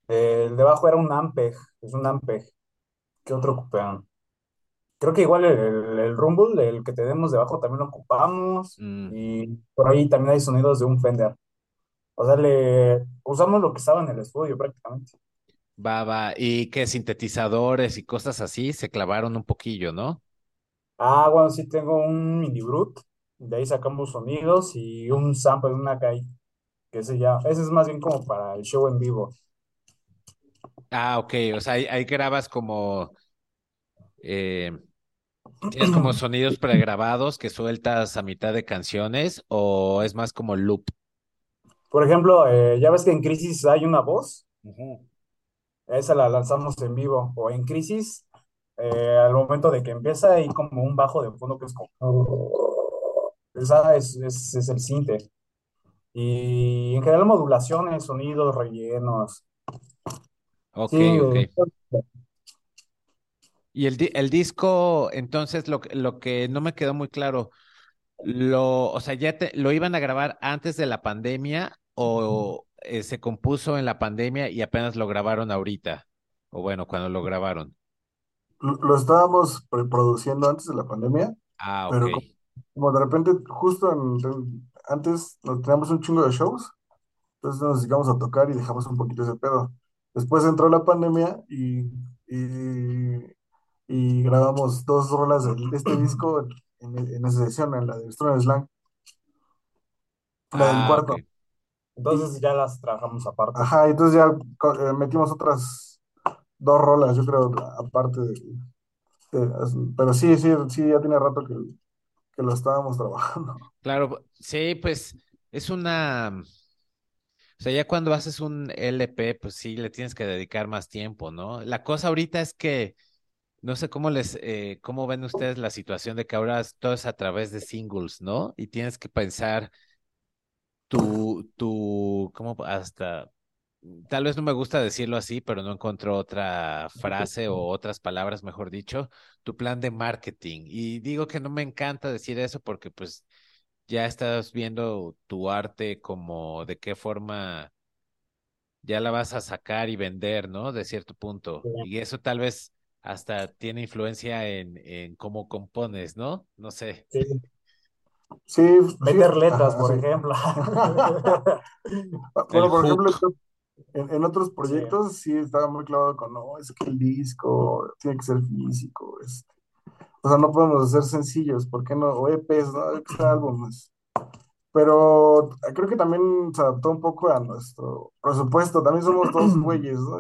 El de abajo era un Ampeg, es un Ampeg. ¿Qué otro ocuparon? Creo que igual el Rumble, el que tenemos debajo, también lo ocupamos. Mm, Y por ahí también hay sonidos de un Fender. O sea, le usamos lo que estaba en el estudio prácticamente. va, va. Y que sintetizadores y cosas así se clavaron un poquillo, ¿no? Ah, bueno, sí tengo un Mini Brute. De ahí sacamos sonidos y un sample, una Kai, que ese es más bien como para el show en vivo. Ah, ok. O sea, ahí grabas como, eh, tienes como sonidos pregrabados que sueltas a mitad de canciones o es más como loop. Por ejemplo, ya ves que en Crisis hay una voz, Ujú. esa la lanzamos en vivo. O en Crisis, al momento de que empieza hay como un bajo de fondo que es como... Esa es el sinte. Y en general modulaciones, sonidos, rellenos. Sí, Ok, ok. Y el disco, entonces, lo que no me quedó muy claro, o sea, lo iban a grabar antes de la pandemia o se compuso en la pandemia y apenas lo grabaron ahorita. O bueno, cuando lo grabaron. Lo estábamos produciendo antes de la pandemia, Ah, ok. pero como de repente, justo antes nos teníamos un chingo de shows, entonces nos dedicamos a tocar y dejamos un poquito ese pedo. Después entró la pandemia y grabamos dos rolas de este disco en esa sesión, en la de Stoner Slang, la del Ah, ok. cuarto. Y, entonces ya las trabajamos aparte. ajá, entonces ya metimos otras dos rolas, yo creo, aparte pero sí, sí, sí, ya tiene rato que lo estábamos trabajando. Claro, sí, pues es o sea, ya cuando haces un LP, pues sí, le tienes que dedicar más tiempo, ¿no? La cosa ahorita es que no sé cómo ven ustedes la situación de que ahora todo es a través de singles, ¿no? Y tienes que pensar cómo hasta, tal vez no me gusta decirlo así, pero no encontró otra frase o otras palabras, mejor dicho, tu plan de marketing. Y digo que no me encanta decir eso porque pues ya estás viendo tu arte como de qué forma ya la vas a sacar y vender, ¿no? De cierto punto. Y eso tal vez hasta tiene influencia en cómo compones, ¿no? No sé. Sí, Sí, sí, meter letras, ajá, por sí. ejemplo. El Bueno, por ejemplo, hook, en otros Sí, proyectos sí estaba muy clavado con, no, es que el disco tiene que ser físico, o sea, no podemos hacer sencillos, ¿por qué no? O EPs, ¿no? Hay que hacer álbumes. Pero creo que también se adaptó un poco a nuestro presupuesto, también somos dos güeyes, ¿no?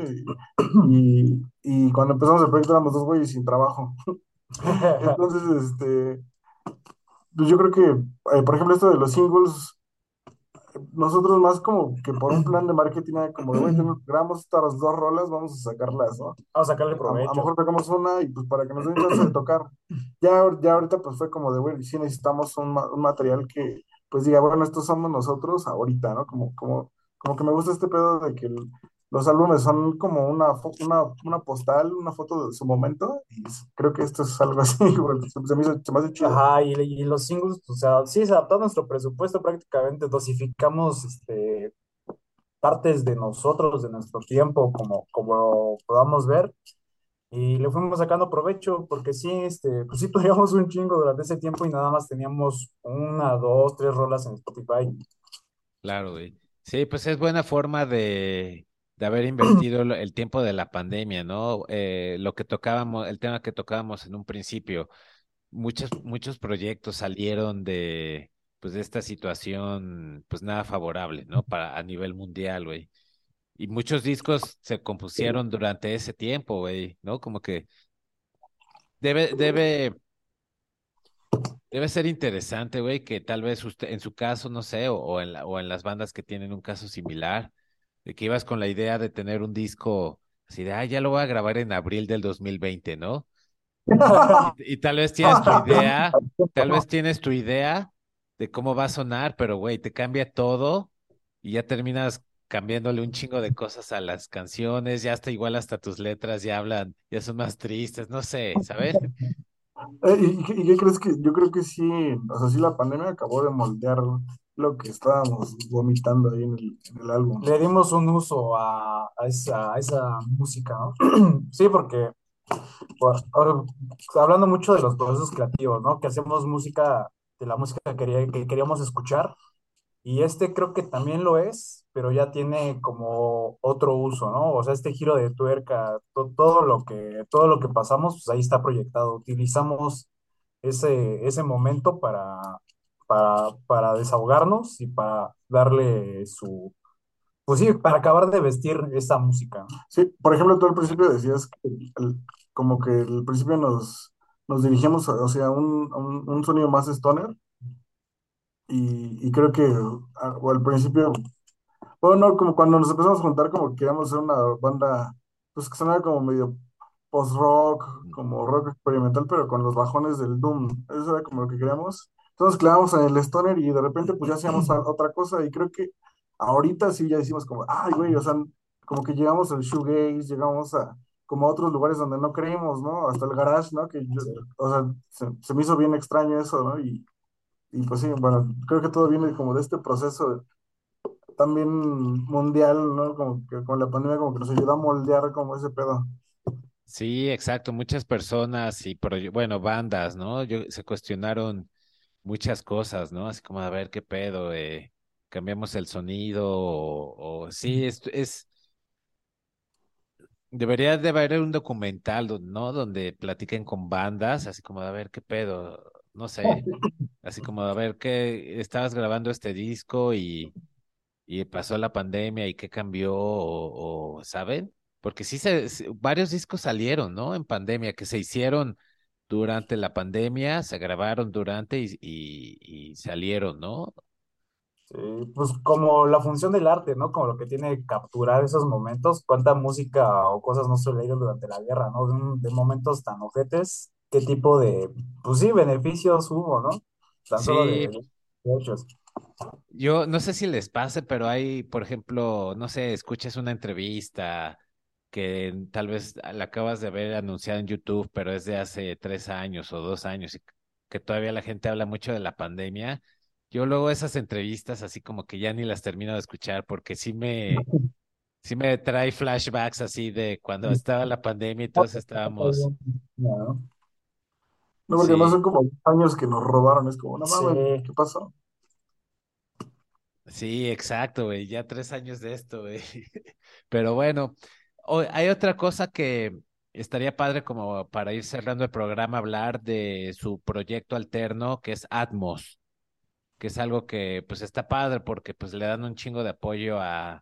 Y cuando empezamos el proyecto éramos dos güeyes sin trabajo. Entonces, pues yo creo que, por ejemplo, esto de los singles, nosotros más como que por un plan de marketing, era como de, güey, grabamos estas dos rolas, vamos a sacarlas, ¿no? vamos a sacarle A lo provecho. mejor sacamos una y pues para que nos den chance de tocar. Ya ahorita pues fue como de, güey, sí necesitamos un material que pues diga, bueno, estos somos nosotros ahorita, ¿no? Como que me gusta este pedo de que los álbumes son como una postal, una foto de su momento y creo que esto es algo así, güey, se me hace chido. Ajá, y los singles, o sea, sí se adaptó a nuestro presupuesto prácticamente, dosificamos partes de nosotros, de nuestro tiempo, como podamos ver, y le fuimos sacando provecho, porque sí, pues sí tuvimos un chingo durante ese tiempo y nada más teníamos una, dos, tres rolas en Spotify. claro, güey. Sí, pues es buena forma de haber invertido el tiempo de la pandemia, ¿no? Lo que tocábamos, el tema que tocábamos en un principio, muchos proyectos salieron pues de esta situación, pues nada favorable, ¿no? A nivel mundial, güey. Y muchos discos se compusieron durante ese tiempo, güey, ¿no? Como que debe, debe, debe ser interesante, güey, que tal vez usted, en su caso, no sé, o en las bandas que tienen un caso similar, de que ibas con la idea de tener un disco así de, ya lo voy a grabar en abril del 2020, ¿no? Y tal vez tienes tu idea, tal vez tienes tu idea de cómo va a sonar, pero güey, te cambia todo y ya terminas cambiándole un chingo de cosas a las canciones, ya hasta igual hasta tus letras ya hablan, ya son más tristes, no sé, ¿sabes? ¿Y qué crees que? Yo creo que sí, o sea, sí la pandemia acabó de moldear lo que estábamos vomitando ahí en el álbum. Le dimos un uso a a esa música, ¿no? Sí, porque ahora, hablando mucho de los procesos creativos, ¿no? Que hacemos música, de la música que queríamos escuchar, y este creo que también lo es, pero ya tiene como otro uso, ¿no? O sea, este giro de tuerca, todo lo que pasamos, pues ahí está proyectado. Utilizamos ese momento para desahogarnos y para darle su, pues sí, para acabar de vestir esa música, ¿no? Sí, por ejemplo, tú al principio decías que como que al principio nos dirigimos hacia un sonido más stoner y creo que o al principio, bueno, no, como cuando nos empezamos a juntar como que queríamos ser una banda, pues que sonaba como medio post-rock, como rock experimental, pero con los bajones del doom. Eso era como lo que queríamos. Entonces clavamos en el stoner y de repente pues ya hacíamos otra cosa y creo que ahorita sí ya decimos como, ay, güey, o sea, como que llegamos al shoegaze, llegamos a como a otros lugares donde no creímos, ¿no? Hasta el garage, ¿no? Sí. O sea, se me hizo bien extraño eso, ¿no? Y pues sí, bueno, creo que todo viene como de este proceso también mundial, ¿no? Como que con la pandemia como que nos ayudó a moldear como ese pedo. Sí, exacto. Muchas personas y, bueno, bandas, ¿no? Se cuestionaron muchas cosas, ¿no? Así como a ver qué pedo, cambiamos el sonido o sí, debería de haber un documental, ¿no? Donde platiquen con bandas, así como a ver qué pedo, no sé, así como a ver qué estabas grabando este disco y pasó la pandemia y qué cambió ¿saben? Porque sí, varios discos salieron, ¿no? En pandemia, que se hicieron durante la pandemia, se grabaron durante y salieron, ¿no? Sí, pues como la función del arte, ¿no? Como lo que tiene que capturar esos momentos, cuánta música o cosas no se leyeron durante la guerra, ¿no? De momentos tan ojetes, qué tipo de, pues sí, beneficios hubo, ¿no? Tan solo Sí, de hechos. yo no sé si les pase, pero hay, por ejemplo, no sé, escuchas una entrevista que tal vez la acabas de ver anunciada en YouTube, pero es de hace 3 años o 2 años y que todavía la gente habla mucho de la pandemia. Yo luego esas entrevistas así como que ya ni las termino de escuchar porque sí me trae flashbacks así de cuando estaba la pandemia y todos estábamos, ¿No? No, porque no sí, son como años que nos robaron, es como, no Sí, mames, ¿qué pasó? sí, exacto, güey, ya 3 años de esto, güey. Pero bueno, hay otra cosa que estaría padre como para ir cerrando el programa, hablar de su proyecto alterno que es Atmos, que es algo que pues está padre porque pues le dan un chingo de apoyo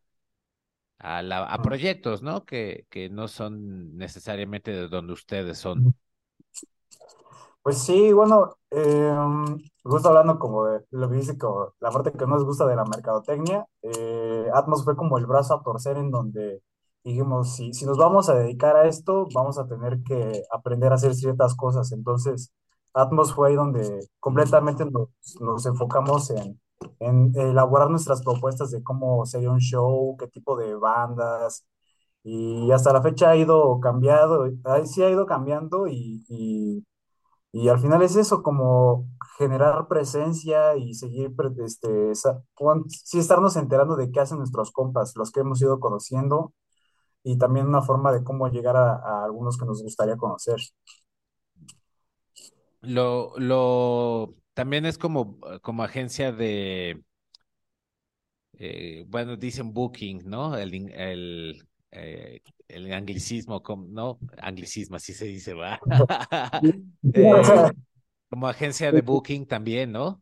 a proyectos, ¿no? Que no son necesariamente de donde ustedes son. pues sí, bueno, justo hablando como de lo que dice, como la parte que nos gusta de la mercadotecnia, Atmos fue como el brazo a torcer en donde dijimos, si nos vamos a dedicar a esto, vamos a tener que aprender a hacer ciertas cosas. Entonces, Atmos fue ahí donde completamente nos enfocamos en elaborar nuestras propuestas de cómo sería un show, qué tipo de bandas, y hasta la fecha ha ido cambiando, sí ha ido cambiando y al final es eso, como generar presencia y seguir, sí estarnos enterando de qué hacen nuestros compas, los que hemos ido conociendo, y también una forma de cómo llegar a algunos que nos gustaría conocer. También es como agencia de, bueno, dicen booking, ¿no? El anglicismo, ¿no? Anglicismo, así se dice, va. Eh, como agencia de booking también, ¿no?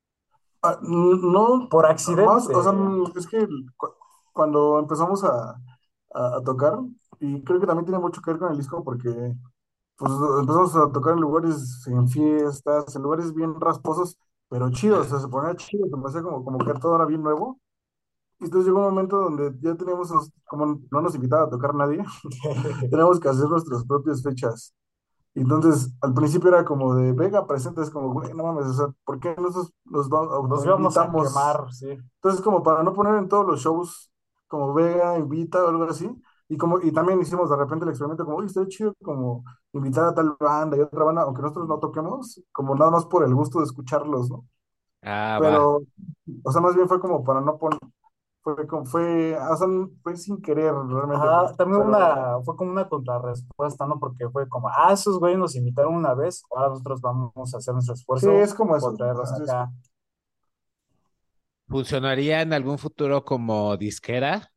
No, Por más, accidente. o sea, es que cuando empezamos a tocar, y creo que también tiene mucho que ver con el disco, porque pues empezamos a tocar en lugares, en fiestas, en lugares bien rasposos, pero chidos, o sea, se ponía chido, se me hacía como que todo era bien nuevo. Y entonces llegó un momento donde ya teníamos, como no nos invitaba a tocar nadie, teníamos que hacer nuestras propias fechas. Y entonces, al principio era como de, Vega, presenta, es como, güey, no mames, o sea, ¿por qué nosotros nos Nos íbamos a autoinvitamos? quemar, sí. Entonces, como para no poner en todos los shows, como Vega invita o algo así, y también hicimos de repente el experimento, como, oye, está chido, como invitar a tal banda y otra banda, aunque nosotros no toquemos, como nada más por el gusto de escucharlos, ¿no? Ah, va. Pero, o sea, más bien fue como para no poner, o sea, fue sin querer realmente, Ajá, también pero fue como una contrarrespuesta, ¿no? Porque fue como, esos güeyes nos invitaron una vez, ahora nosotros vamos a hacer nuestro sí, esfuerzo es como por eso. traerlos acá. ¿Funcionaría en algún futuro como disquera?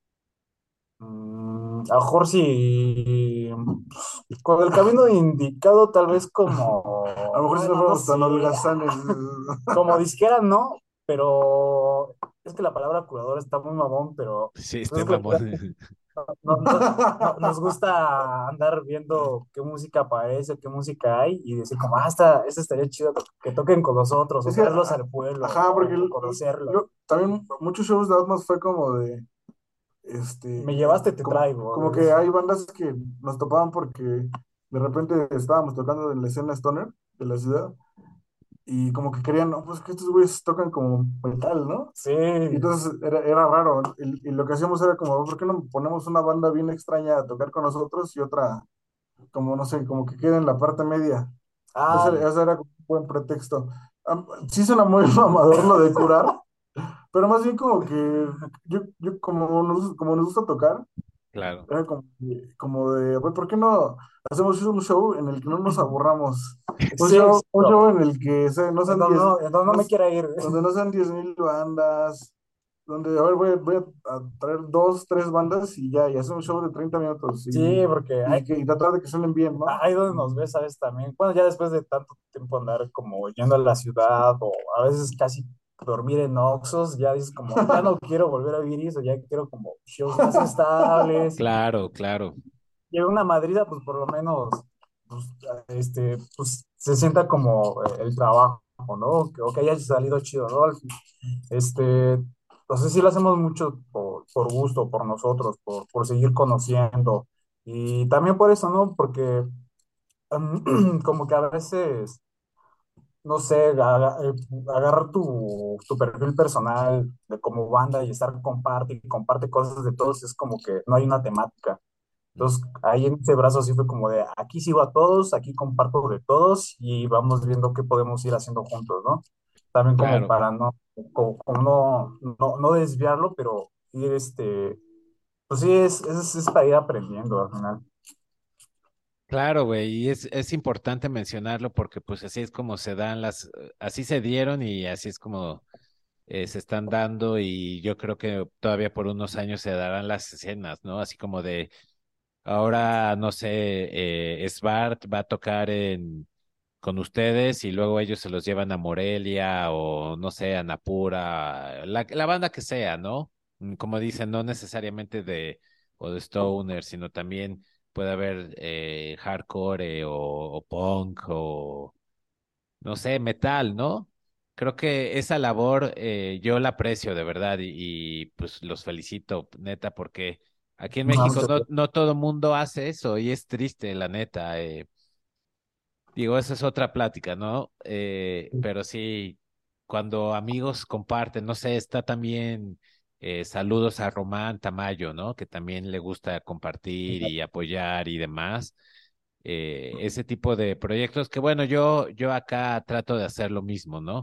A lo mejor si con el camino indicado, tal vez como, A lo mejor si nos bueno, no fuéramos tan sé, holgazanes. como disquera no, pero es que la palabra curador está muy mamón, pero Sí, pues este es que mamón. nos gusta andar viendo qué música aparece, qué música hay y decir como, esta estaría chido que toquen con nosotros o Es que, traerlos al pueblo ajá, porque o conocerlo. también muchos shows de Atmos fue como de, Me llevaste, te como traigo. que hay bandas que nos topaban porque de repente estábamos tocando en la escena stoner de la ciudad y como que querían, no, pues que estos güeyes tocan como metal, ¿no? Sí. Y entonces era raro. Y lo que hacíamos era como, ¿por qué no ponemos una banda bien extraña a tocar con nosotros y otra, como no sé, como que quede en la parte media? Ah, Ese era como un buen pretexto. Sí suena muy mamador lo de curar, pero más bien como que como nos gusta tocar, Claro. era como de, "Güey, ¿por qué no hacemos un show en el que no nos aburramos? sí, Un exacto. show en el que no sean 10, En donde no me quiera ir. donde no sean 10,000 bandas, donde, a ver, voy a traer dos, tres bandas y ya, y hacer un show de 30 minutos Sí, porque y tratar de que suenen bien, ¿no? ahí donde nos ves, ¿sabes? También, bueno, ya después de tanto tiempo andar como yendo a la ciudad o a veces casi dormir en Oxxos, ya dices como, ya no quiero volver a vivir eso, ya quiero como shows más estables. Claro, claro. Y una Madrid, pues por lo menos, pues, pues se sienta como el trabajo, ¿no? O que haya salido chido, ¿no? No sé si lo hacemos mucho por gusto, por nosotros, por seguir conociendo. Y también por eso, ¿no? Porque como que a veces, no sé, agarrar tu perfil personal de como banda y estar comparte y comparte cosas de todos, es como que no hay una temática. Entonces, ahí en ese brazo sí fue como de, aquí sigo a todos, aquí comparto de todos y vamos viendo qué podemos ir haciendo juntos, ¿no? También como Claro. para como no desviarlo, pero ir pues sí, es para ir aprendiendo al final. Claro, güey, y es importante mencionarlo porque pues así es como se dan así se dieron y así es como se están dando y yo creo que todavía por unos años se darán las escenas, ¿no? Así como de, ahora, no sé, Svart va a tocar con ustedes y luego ellos se los llevan a Morelia o no sé, a Napura, la banda que sea, ¿no? Como dicen, no necesariamente o de Stoner, sino también puede haber hardcore o punk o no sé, metal, ¿no? Creo que esa labor yo la aprecio de verdad pues los felicito, neta, porque aquí en Ah, México muchas gracias. no todo mundo hace eso y es triste, la neta. Digo, esa es otra plática, ¿no? Pero sí, cuando amigos comparten, no sé, está también saludos a Román Tamayo, ¿no? Que también le gusta compartir y apoyar y demás. Ese tipo de proyectos que, bueno, yo acá trato de hacer lo mismo, ¿no?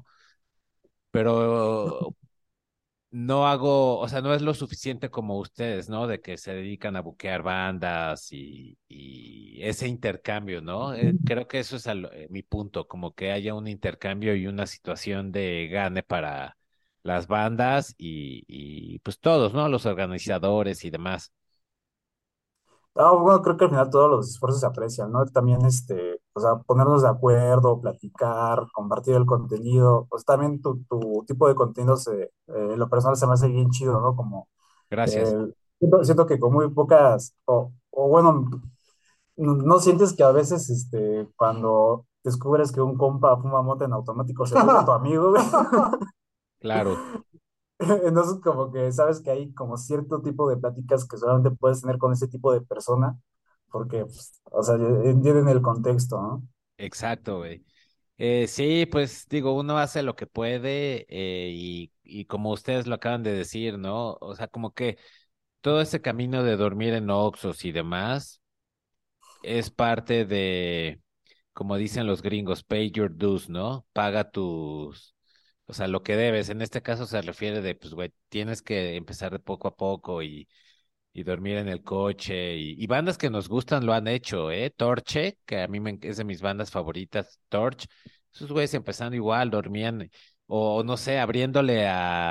Pero no hago, o sea, no es lo suficiente como ustedes, ¿no? De que se dedican a buquear bandas y ese intercambio, ¿no? Creo que eso es mi punto, como que haya un intercambio y una situación de gane para las bandas y pues todos, ¿no? Los organizadores y demás. Bueno, creo que al final todos los esfuerzos se aprecian, ¿no? También, o sea, ponernos de acuerdo, platicar, compartir el contenido, pues también tu tipo de contenido en lo personal se me hace bien chido, ¿no? Como, Gracias. eh, siento que con muy pocas, o bueno, no sientes que a veces, cuando descubres que un compa fuma mota en automático se vuelve tu amigo, güey. Claro. Entonces, como que sabes que hay como cierto tipo de pláticas que solamente puedes tener con ese tipo de persona, porque, pues, o sea, entienden el contexto, ¿no? Exacto, güey. Sí, pues digo, uno hace lo que puede y como ustedes lo acaban de decir, ¿no? O sea, como que todo ese camino de dormir en Oxxos y demás es parte de, como dicen los gringos, pay your dues, ¿no? Paga o sea, lo que debes. En este caso se refiere de, pues, güey, tienes que empezar de poco a poco y dormir en el coche. Y bandas que nos gustan lo han hecho, ¿eh? Torche, que a mí es de mis bandas favoritas, Torch. Esos güeyes empezando igual, dormían, o no sé, abriéndole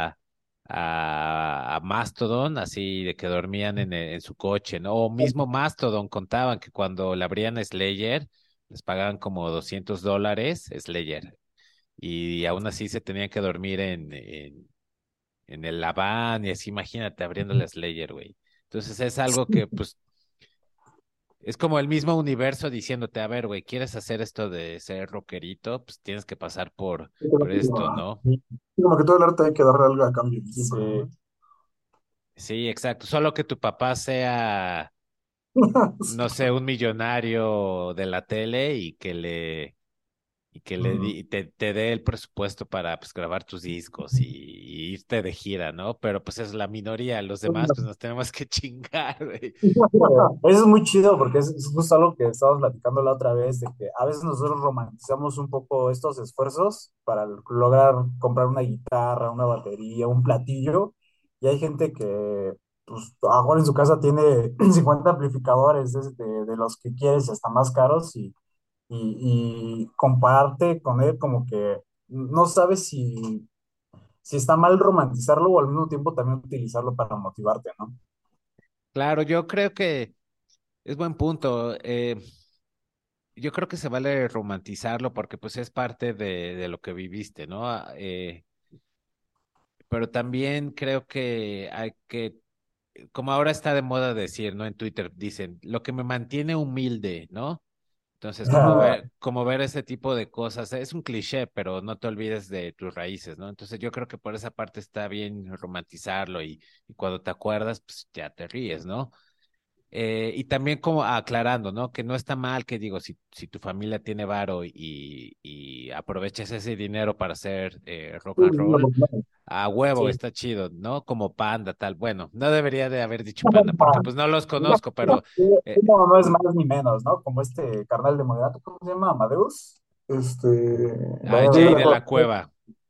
a Mastodon, así de que dormían en su coche, ¿no? O mismo Mastodon contaban que cuando le abrían a Slayer, les pagaban como $200, Slayer. Y aún así se tenían que dormir en el Laván y así, imagínate, abriéndole a Slayer, güey. Entonces es algo que, pues, es como el mismo universo diciéndote, a ver, güey, ¿quieres hacer esto de ser rockerito? Pues tienes que pasar por esto, ¿no? Sí, como que todo el arte hay que darle algo a cambio. Sí. Sí, exacto. Solo que tu papá sea, no sé, un millonario de la tele y que te dé el presupuesto para pues grabar tus discos y irte de gira, ¿no? Pero pues es la minoría, los demás pues nos tenemos que chingar, güey. Eso es muy chido porque es justo algo que estábamos platicando la otra vez, de que a veces nosotros romantizamos un poco estos esfuerzos para lograr comprar una guitarra, una batería, un platillo, y hay gente que, pues, ahora en su casa tiene 50 amplificadores de los que quieres, y hasta más caros, y compararte con él como que no sabes si está mal romantizarlo o al mismo tiempo también utilizarlo para motivarte, ¿no? Claro, yo creo que es buen punto. Yo creo que se vale romantizarlo porque pues es parte de lo que viviste, ¿no? Pero también creo que hay que, como ahora está de moda decir, ¿no? En Twitter dicen, lo que me mantiene humilde, ¿no? Entonces, como ver ese tipo de cosas, es un cliché, pero no te olvides de tus raíces, ¿no? Entonces, yo creo que por esa parte está bien romantizarlo y cuando te acuerdas, pues ya te ríes, ¿no? Y también como aclarando, ¿no? Que no está mal que digo, si tu familia tiene varo y aprovechas ese dinero para hacer rock and roll, a huevo, Sí. está chido, ¿no? Como Panda, tal. Bueno, no debería de haber dicho Panda porque pues no los conozco, pero eh, No, no es más ni menos, ¿no? Como este carnal de Moderato, ¿cómo se llama? ¿Amadeus? Este, Jay Jay de de la- la Cueva.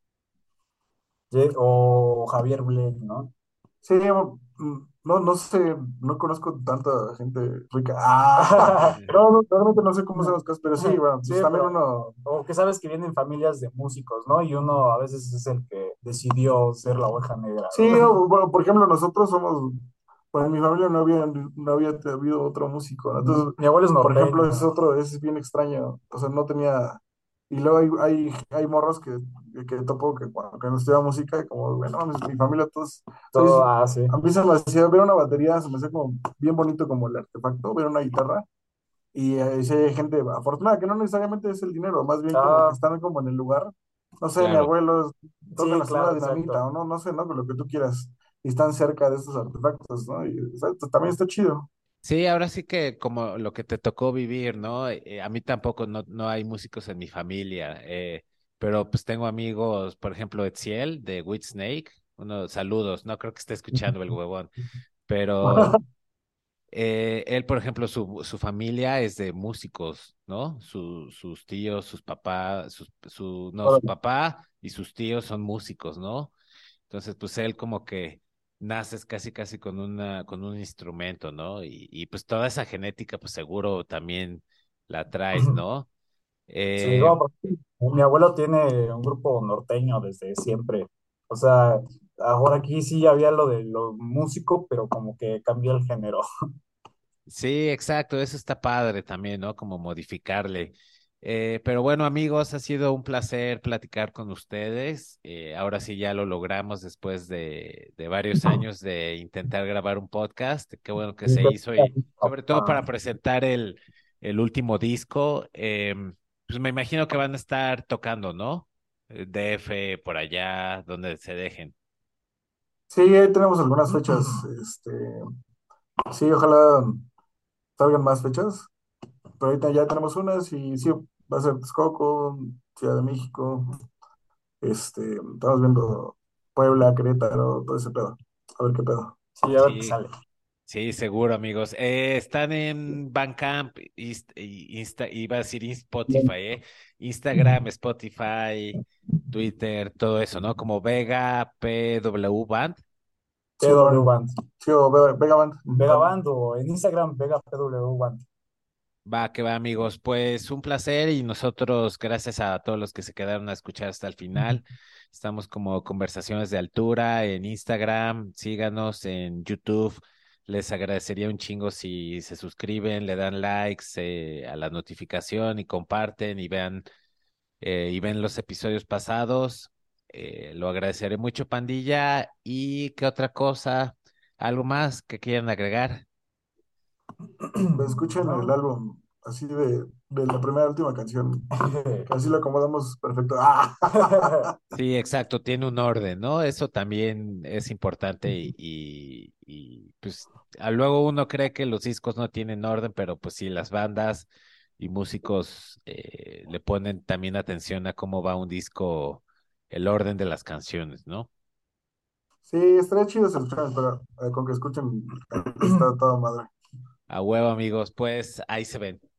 O Javier Blake, ¿no? sí, no, no sé, no conozco tanta gente rica. Ah, no, realmente no sé cómo son los casos, pero sí, bueno, Sí, pues también pero, uno, o que sabes que vienen familias de músicos, ¿no? Y uno a veces es el que decidió ser la oveja negra, sí, ¿no? bueno, por ejemplo, nosotros somos, bueno, en mi familia no había habido otro músico, ¿no? Entonces, Mi abuelo es por ejemplo, norteño. es bien extraño, o sea, no tenía, y luego hay morros que topo que no estudian música, y como, bueno, mi familia todos, Todo entonces, así. a mí se me hacía ver una batería, se me hacía como bien bonito como el artefacto, ver una guitarra, y si hay gente afortunada, que no necesariamente es el dinero, más bien como que Ah, están como en el lugar. No sé, mi Claro. abuelo toca sí, la Sonora claro, Dinamita, exacto. o no, no sé, ¿no? Con lo que tú quieras. Y están cerca de estos artefactos, ¿no? Y exacto, también está chido. Sí, ahora sí que como lo que te tocó vivir, ¿no? A mí tampoco no hay músicos en mi familia, pero pues tengo amigos, por ejemplo, Etziel de Whitesnake, unos saludos, no creo que esté escuchando el huevón, pero él, por ejemplo, su familia es de músicos, ¿no? Sus tíos, sus papás, no, su Órale. papá y sus tíos son músicos, ¿no? Entonces, pues él como que naces casi casi con un instrumento, ¿no? Y pues toda esa genética, pues seguro también la traes, ¿no? Sí, Eh, no, porque mi abuelo tiene un grupo norteño desde siempre. O sea, ahora aquí sí había lo de lo músico, pero como que cambió el género. Sí, exacto, eso está padre también, ¿no? Como modificarle. Pero bueno, amigos, ha sido un placer platicar con ustedes. Ahora sí ya lo logramos después de varios años de intentar grabar un podcast. Qué bueno que Sí, se hizo y sobre todo papá. para presentar el último disco. Pues me imagino que van a estar tocando, ¿no? DF, por allá, donde se dejen. Sí, ahí tenemos algunas fechas. Sí, ojalá salgan más fechas. Pero ahorita ya tenemos unas y sí, va a ser Texcoco, Ciudad de México. Estamos viendo Puebla, Querétaro, todo ese pedo. A ver qué pedo. Sí, a ver qué Sí, sale. Sí, seguro, amigos. Están en Bandcamp, iba a decir Spotify, Instagram, Spotify, Twitter, todo eso, ¿no? Como Vega PW Band. PW Simón, Band. sí, o Vega Band. Vega Band o en Instagram, Vega PW Band. Va, que va, amigos. Pues un placer y nosotros, gracias a todos los que se quedaron a escuchar hasta el final. Estamos como Conversaciones de Altura en Instagram. Síganos en YouTube. Les agradecería un chingo si se suscriben, le dan likes a la notificación y comparten y ven los episodios pasados. Lo agradeceré mucho, pandilla. ¿Y qué otra cosa? ¿Algo más que quieran agregar? Escuchen el No. álbum, así de la primera a última canción. Así lo acomodamos perfecto. ¡Ah! Sí, exacto, tiene un orden, ¿no? Eso también es importante pues luego uno cree que los discos no tienen orden, pero pues sí, las bandas y músicos le ponen también atención a cómo va un disco, el orden de las canciones, ¿no? Sí, estaría chido si lo escuchan, pero con que escuchen está toda madre. A huevo, amigos, pues ahí se ven.